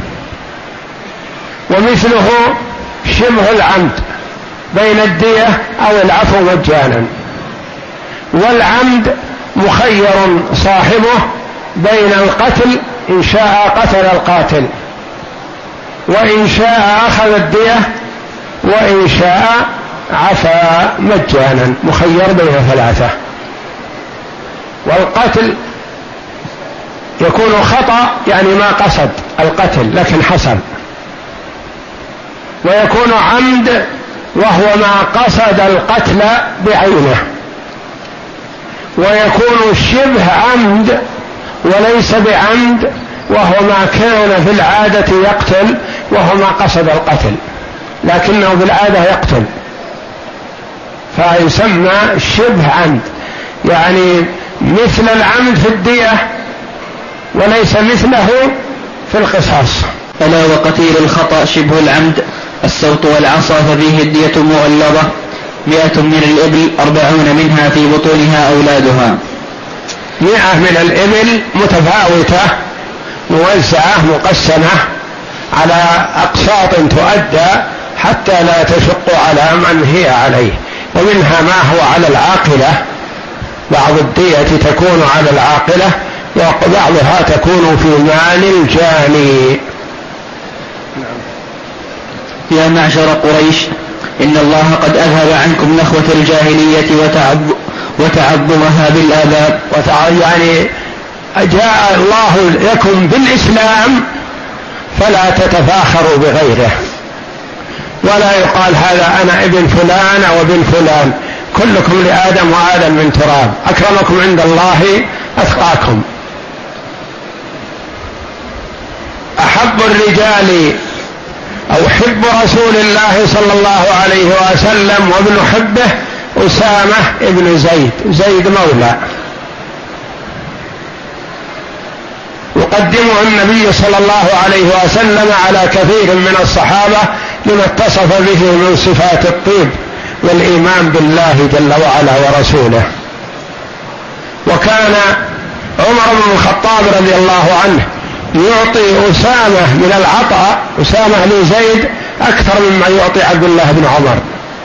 ومثله شبه العمد بين الدية أو العفو مجانا. والعمد مخير صاحبه بين القتل، إن شاء قتل القاتل، وإن شاء أخذ الدية، وإن شاء عفا مجانا، مخير بين 3. والقتل يكون خطأ، يعني ما قصد القتل لكن حصل. ويكون عمد وهو ما قصد القتل بعينه، ويكون الشبه عمد وليس بعمد، وهو ما كان في العادة يقتل وهو ما قصد القتل لكنه في العادة يقتل، فيسمى شبه عمد، يعني مثل العمد في الدية وليس مثله في القصاص. ألا وقتيل الخطأ شبه العمد السوط والعصا ففيه الدية مغلظة 100 من الإبل 40 منها في بطونها أولادها. 100 من الإبل متفاوتة موزعة مقسمة على أقساط تؤدى حتى لا تشق على من هي عليه، ومنها ما هو على العاقلة، بعض الدية تكون على العاقلة وبعضها تكون في مال الجاني. يا معشر قريش إن الله قد أذهب عنكم نخوة الجاهلية وتعظمها بالآباء، يعني جاء الله لكم بالإسلام فلا تتفاخروا بغيره، ولا يقال هذا أنا ابن فلان أو ابن فلان، كلكم لآدم وآدم من تراب، أكرمكم عند الله أتقاكم. أحب الرجال أو حب رسول الله صلى الله عليه وسلم وابن حبه أسامة ابن زيد مولى، يقدمه النبي صلى الله عليه وسلم على كثير من الصحابة لما اتصف به من صفات الطيب والإيمان بالله جل وعلا ورسوله. وكان عمر بن الخطاب رضي الله عنه يعطي أسامة من العطاء، أسامة لزيد أكثر مما يعطي عبد الله بن عمر،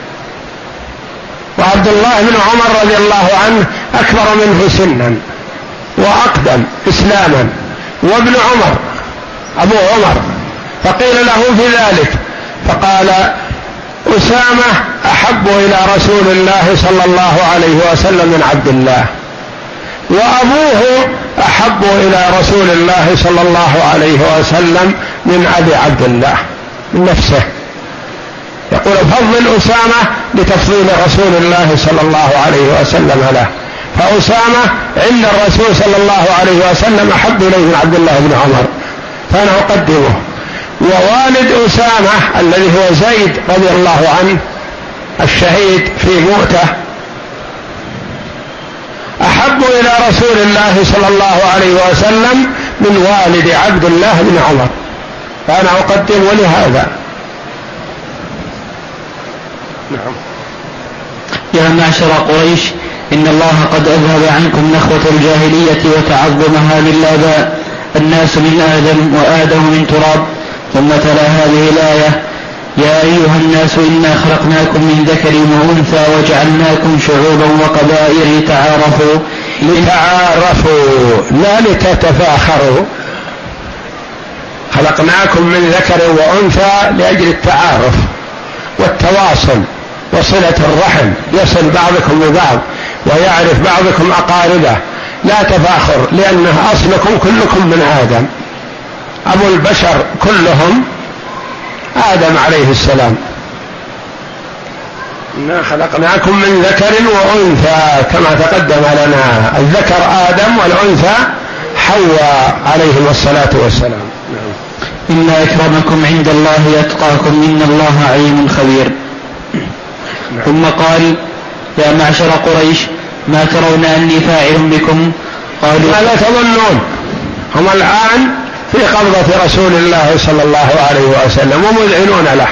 وعبد الله بن عمر رضي الله عنه أكبر منه سنا وأقدم إسلاما، وابن عمر أبو عمر، فقيل له في ذلك فقال أسامة أحب إلى رسول الله صلى الله عليه وسلم من عبد الله، وأبوه أحب إلى رسول الله صلى الله عليه وسلم من أبي عبد الله من نفسه. يقول فضل أسامة لتفضيل رسول الله صلى الله عليه وسلم له، فأسامة عند الرسول صلى الله عليه وسلم أحب إليه من عبد الله بن عمر، فأنا أقدمه. ووالد أسامة الذي هو زيد رضي الله عنه الشهيد في مؤتة أحب إلى رسول الله صلى الله عليه وسلم من والد عبد الله بن عمر، فأنا أقدمه لهذا. نعم. يا معشر قريش إن الله قد أذهب عنكم نخوة الجاهلية وتعظمها بالآباء، الناس من آدم وآدم من تراب. ثم تلا هذه الآية يا أيها الناس إنا خلقناكم من ذكر وأنثى وجعلناكم شعوبا وقبائل لتعارفوا لا لتتفاخروا، خلقناكم من ذكر وأنثى لأجل التعارف والتواصل وصلة الرحم، يصل بعضكم ببعض ويعرف بعضكم أقاربه، لا تفاخر، لأنه أصلكم كلكم من آدم، أبو البشر كلهم آدم عليه السلام. إنا خلقناكم من ذكر وأنثى كما تقدم لنا، الذكر آدم والأنثى حواء عليهم الصلاة والسلام. إن أكرمكم عند الله أتقاكم إن الله عليم خبير. ثم قال يا معشر قريش ما ترون أني فاعل بكم؟ قالوا ماذا تظنون؟ هم الآن في قبضة رسول الله صلى الله عليه وسلم ومذعنون له،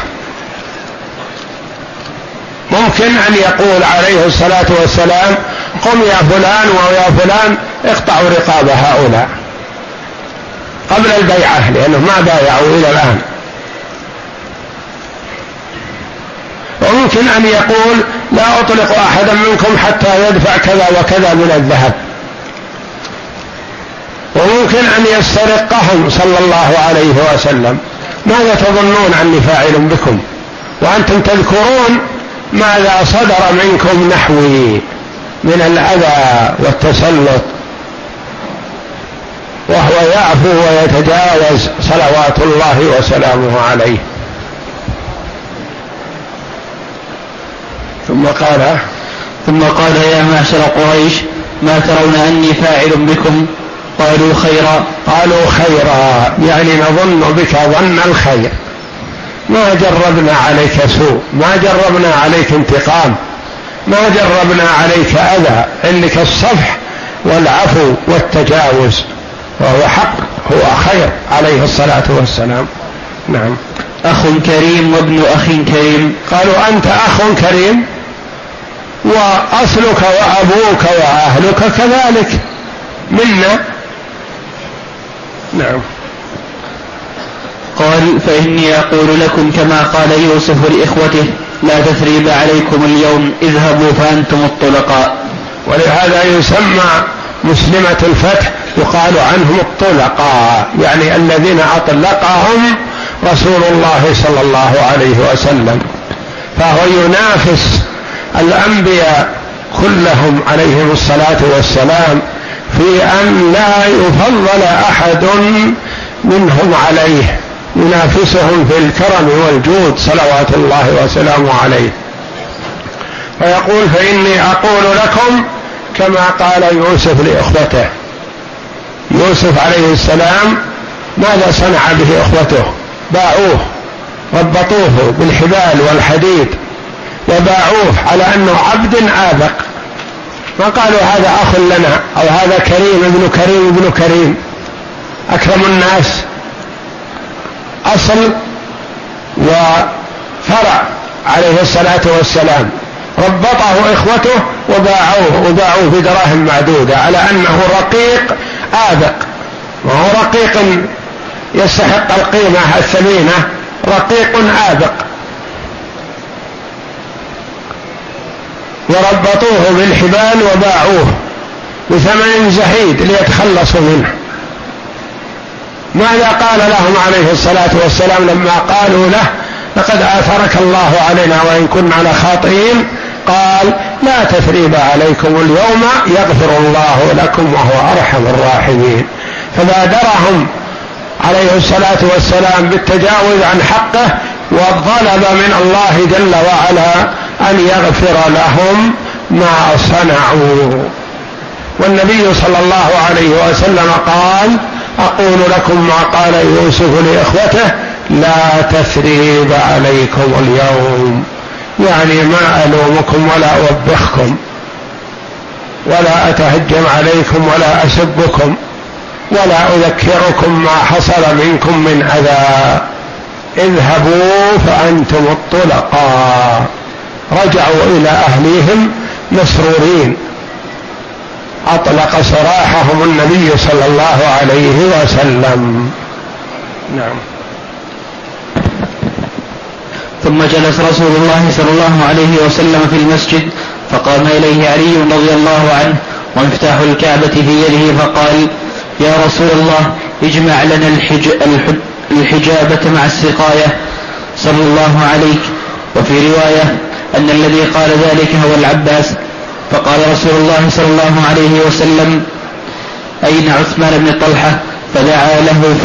ممكن أن يقول عليه الصلاة والسلام قم يا فلان ويا فلان اقطعوا رقاب هؤلاء قبل البيعة، لأنه ما بايعوا إلى الآن. وممكن أن يقول لا أطلق أحدا منكم حتى يدفع كذا وكذا من الذهب، وممكن أن يسترقهم صلى الله عليه وسلم. ماذا تظنون أني فاعل بكم وأنتم تذكرون ماذا صدر منكم نحوي من الأذى والتسلط، وهو يعفو ويتجاوز صلوات الله وسلامه عليه. ثم قال يا معشر قريش ما ترون أني فاعل بكم؟ قالوا خيرا يعني نظن بك ظن الخير، ما جربنا عليك سوء، ما جربنا عليك انتقام، ما جربنا عليك أذى، عندك الصفح والعفو والتجاوز، وهو حق، هو خير عليه الصلاة والسلام. نعم. أخ كريم وابن أخ كريم. قالوا أنت أخ كريم وأصلك وأبوك وأهلك كذلك منا. نعم. قال فإني أقول لكم كما قال يوسف لإخوته لا تثريب عليكم اليوم اذهبوا فأنتم الطلقاء. ولهذا يسمى مسلمة الفتح يقال عنهم الطلقاء، يعني الذين أطلقهم رسول الله صلى الله عليه وسلم، فهو ينافس الأنبياء كلهم عليهم الصلاة والسلام في أن لا يفضل أحد منهم عليه، ينافسهم في الكرم والجود صلوات الله وسلامه عليه. ويقول فإني أقول لكم كما قال يوسف لإخوته. يوسف عليه السلام ماذا صنع به إخوته؟ باعوه، ربطوه بالحبال والحديد وباعوه على أنه عبد آبق، ما قالوا هذا أخ لنا أو هذا كريم ابن كريم ابن كريم، أكرم الناس، أصل وفرع عليه الصلاة والسلام، ربطه إخوته وباعوه بدراهم معدودة على أنه رقيق آبق، وهو رقيق يستحق القيمة الثمينة، رقيق آبق، وربطوه بالحبال وباعوه بثمن زهيد ليتخلصوا منه. ماذا قال لهم عليه الصلاة والسلام لما قالوا له لقد آثرك الله علينا وإن كنا لخاطئين؟ قال لا تثريب عليكم اليوم يغفر الله لكم وهو أرحم الراحمين. فبادرهم عليه الصلاة والسلام بالتجاوز عن حقه، وطلب من الله جل وعلا أن يغفر لهم ما صنعوا. والنبي صلى الله عليه وسلم قال أقول لكم ما قال يوسف لإخوته لا تثريب عليكم اليوم، يعني ما ألومكم ولا أوبخكم ولا أتهجم عليكم ولا أسبكم ولا أذكركم ما حصل منكم من أذى، اذهبوا فأنتم الطلقاء. رجعوا إلى أهليهم مسرورين، أطلق سراحهم النبي صلى الله عليه وسلم. نعم. ثم جلس رسول الله صلى الله عليه وسلم في المسجد، فقام إليه علي رضي الله عنه ومفتاح الكعبة في يده، فقال يا رسول الله اجمع لنا الحجابة مع السقاية صلى الله عليك. وفي رواية أن الذي قال ذلك هو العباس. فقال رسول الله صلى الله عليه وسلم أين عثمان بن طلحة؟ فدعي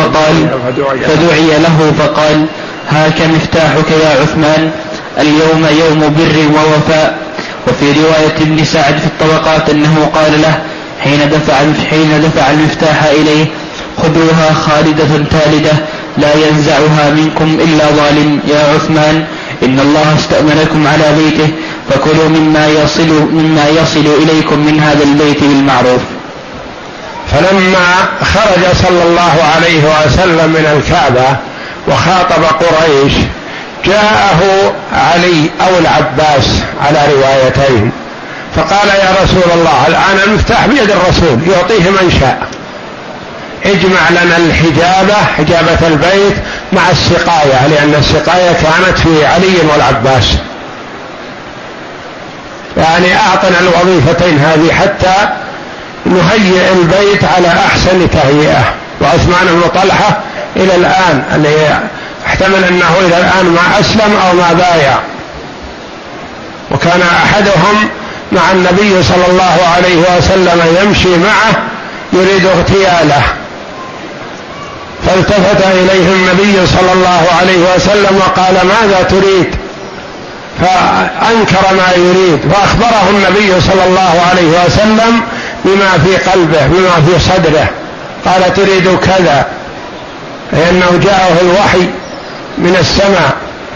له فقال هاك مفتاحك يا عثمان، اليوم يوم بر ووفاء. وفي رواية ابن سعد في الطبقات أنه قال له حين دفع المفتاح إليه خذوها خالدة تالدة لا ينزعها منكم إلا ظالم. يا عثمان إن الله استأمنكم على بيته فكلوا مما يصل إليكم من هذا البيت بالمعروف. فلما خرج صلى الله عليه وسلم من الكعبة وخاطب قريش جاءه علي أو العباس على روايتين، فقال يا رسول الله الآن المفتاح بيد الرسول يعطيه من شاء، اجمع لنا حجابة البيت مع السقاية، لأن السقاية كانت في علي والعباس، يعني أعطنا الوظيفتين هذه حتى نهيئ البيت على أحسن تهيئة. وعثمان بن طلحة إلى الآن اللي احتمل أنه إلى الآن ما أسلم أو ما بايع، وكان أحدهم مع النبي صلى الله عليه وسلم يمشي معه يريد اغتياله، فالتفت إليه النبي صلى الله عليه وسلم وقال ماذا تريد؟ فأنكر ما يريد، فأخبره النبي صلى الله عليه وسلم بما في قلبه بما في صدره، قال تريد كذا، لأنه جاءه الوحي من السماء.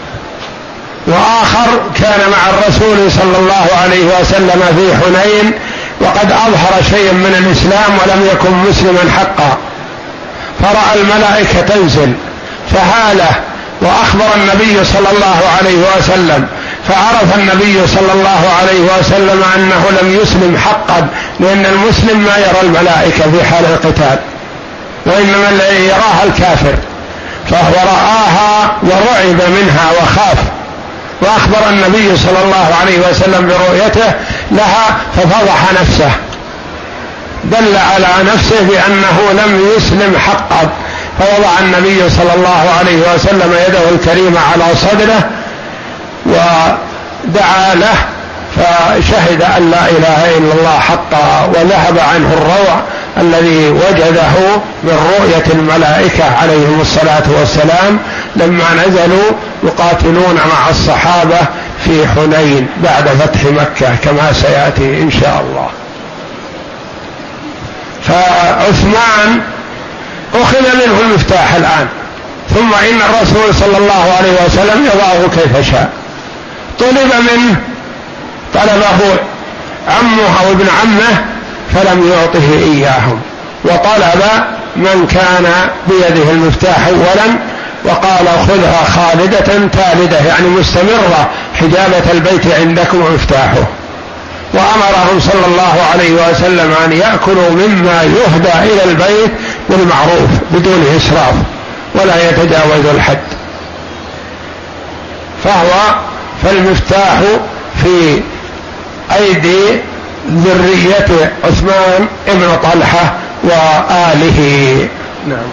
وآخر كان مع الرسول صلى الله عليه وسلم في حنين وقد أظهر شيء من الإسلام ولم يكن مسلما حقا، فرأى الملائكة تنزل فهاله وأخبر النبي صلى الله عليه وسلم، فعرف النبي صلى الله عليه وسلم أنه لم يسلم حقا، لأن المسلم ما يرى الملائكة في حال القتال، وإنما الذي يراها الكافر، فهو رآها ورعب منها وخاف، وأخبر النبي صلى الله عليه وسلم برؤيته لها ففضح نفسه، دل على نفسه بأنه لم يسلم حقا، فوضع النبي صلى الله عليه وسلم يده الكريمة على صدره ودعا له، فشهد أن لا إله إلا الله حقا، وذهب عنه الروع الذي وجده من رؤية الملائكة عليهم الصلاة والسلام لما نزلوا يقاتلون مع الصحابة في حنين بعد فتح مكة كما سيأتي إن شاء الله. فعثمان أخذ منه المفتاح الآن، ثم إن الرسول صلى الله عليه وسلم يضعه كيف شاء. طلبه عمه أو ابن عمه فلم يعطه إياهم، وطلب من كان بيده المفتاح أولا وقال خذها خالدة تالدة، يعني مستمرة، حجابة البيت عندكم ومفتاحه. وأمرهم صلى الله عليه وسلم أن يأكلوا مما يهدى إلى البيت بالمعروف بدون إسراف ولا يتجاوز الحد. فالمفتاح في أيدي ذرية عثمان ابن طلحة وآله. نعم.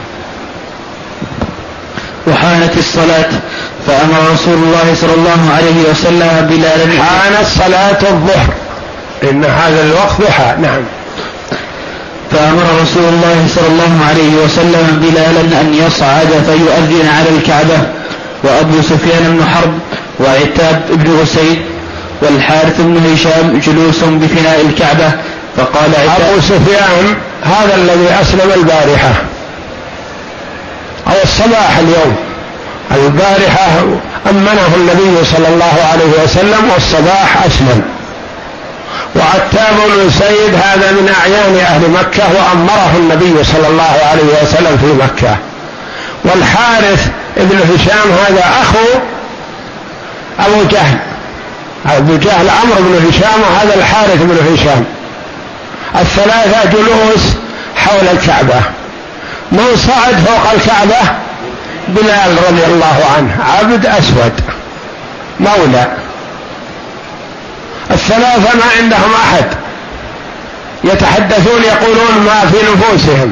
وحانت الصلاة فأمر رسول الله صلى الله عليه وسلم بلالا. حانت صلاة الظهر، إن هذا الوقت ضحى. نعم. فأمر رسول الله صلى الله عليه وسلم بلالا أن يصعد فيؤذن على الكعبة، وأبو سفيان بن حرب وعتاب بن أسيد والحارث بن هشام جلوس بفناء الكعبة، فقال عتاب. أبو سفيان هذا الذي أسلم البارحة أو الصباح اليوم، البارحة أمنه النبي صلى الله عليه وسلم والصباح أسلم. وعتاب بن أسيد هذا من أعيان أهل مكة وأمره النبي صلى الله عليه وسلم في مكة. والحارث بن هشام هذا أخو أبو جهل، أبو جهل عمرو بن هشام وهذا الحارث بن هشام. الثلاثة جلوس حول الكعبة. من صعد فوق الكعبة؟ بلال رضي الله عنه، عبد أسود مولى. الثلاثة ما عندهم أحد، يتحدثون يقولون ما في نفوسهم.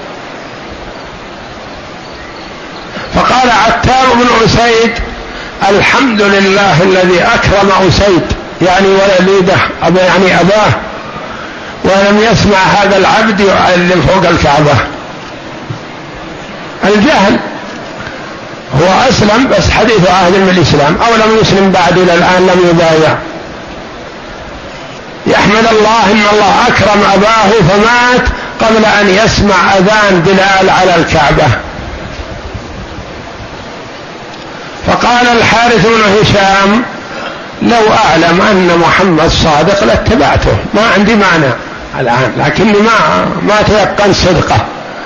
فقال عتاب بن أسيد الحمد لله الذي أكرم أسيد، يعني وليده يعني أباه، ولم يسمع هذا العبد يؤذن فوق الكعبة. الجهل هو أسلم بس حديث عهد بالإسلام، أو لم يسلم بعد إلى الآن لم يبايع. يحمد الله إن الله أكرم أباه فمات قبل أن يسمع أذان بلال على الكعبة. فقال الحارث بن هشام لو أعلم أن محمد صادق لاتبعته، ما عندي معنى الآن، لكني ما تيقن صدقه.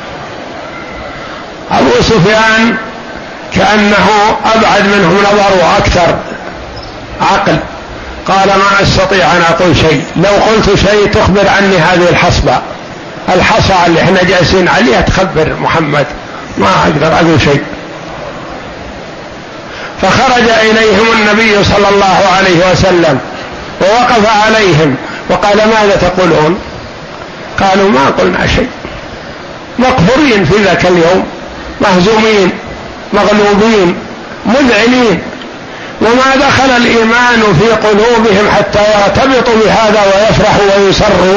أبو سفيان كأنه أبعد منهم نظر وأكثر عقل، قال ما أستطيع أن أقول شيء، لو قلت شيء تخبر عني هذه الحصى اللي احنا جالسين عليها تخبر محمد، ما أقدر أقول شيء. فخرج إليهم النبي صلى الله عليه وسلم ووقف عليهم وقال ماذا تقولون؟ قالوا ما قلنا شيء، مقهورين في ذاك اليوم، مهزومين مغلوبين مذعنين، وما دخل الإيمان في قلوبهم حتى يرتبطوا بهذا ويفرحوا ويسروا،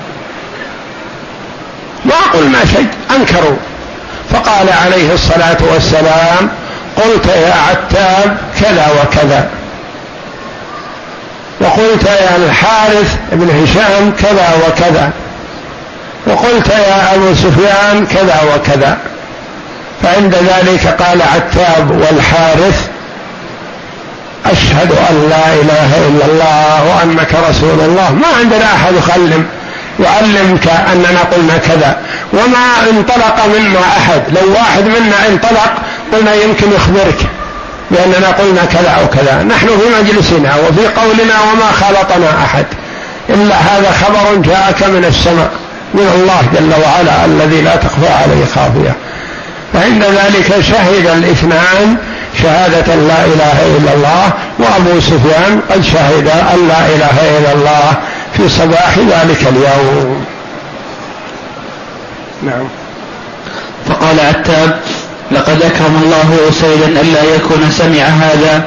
ما قلنا شيء، أنكروا. فقال عليه الصلاة والسلام قلت يا عتاب كذا وكذا، وقلت يا الحارث بن هشام كذا وكذا، وقلت يا أبو سفيان كذا وكذا. فعند ذلك قال عتاب والحارث أشهد أن لا إله إلا الله وأنك رسول الله. ما عندنا أحد يعلمك أننا قلنا كذا، وما انطلق منا أحد. لو واحد منا انطلق قلنا يمكن يخبرك بأننا قلنا كذا أو كذا. نحن في مجلسنا وفي قولنا وما خالطنا أحد، إلا هذا خبر جاءك من السماء من الله جل وعلا الذي لا تخفى عليه خافية. فعند ذلك شهد الاثنان شهادة لا إله إلا الله، وأبو سفيان قد شهد أن لا إله إلا الله في صباح ذلك اليوم. نعم. فقال عتاب: لقد أكرم الله أسيدا ألا يكون سمع هذا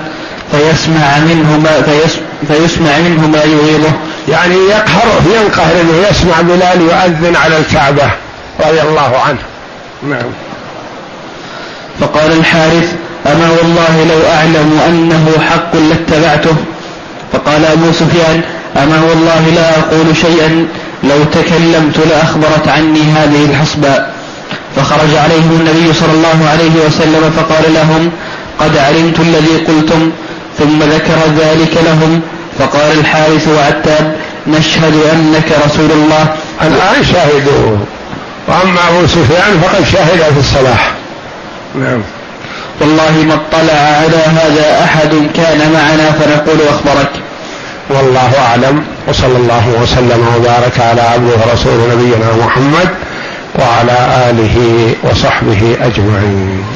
فيسمع منه ما يغيظه. يعني ينقهر أنه يسمع بلال يؤذن على الكعبة رضي الله عنه. نعم. فقال الحارث: أما والله لو أعلم أنه حق لاتبعته. فقال أبو سفيان: أما والله لا أقول شيئا لو تكلمت لأخبرت عني هذه الحصباء. فخرج عليهم النبي صلى الله عليه وسلم فقال لهم: قد علمت الذي قلتم. ثم ذكر ذلك لهم. فقال الحارث وعتاب: نشهد أنك رسول الله. الآن شهدوا، وأما أبو سفيان فقد شهد في الصلاح. نعم. والله ما اطلع على هذا أحد كان معنا فنقول أخبرك. والله أعلم، وصلى الله وسلم وبارك على عبده ورسوله نبينا محمد وعلى آله وصحبه أجمعين.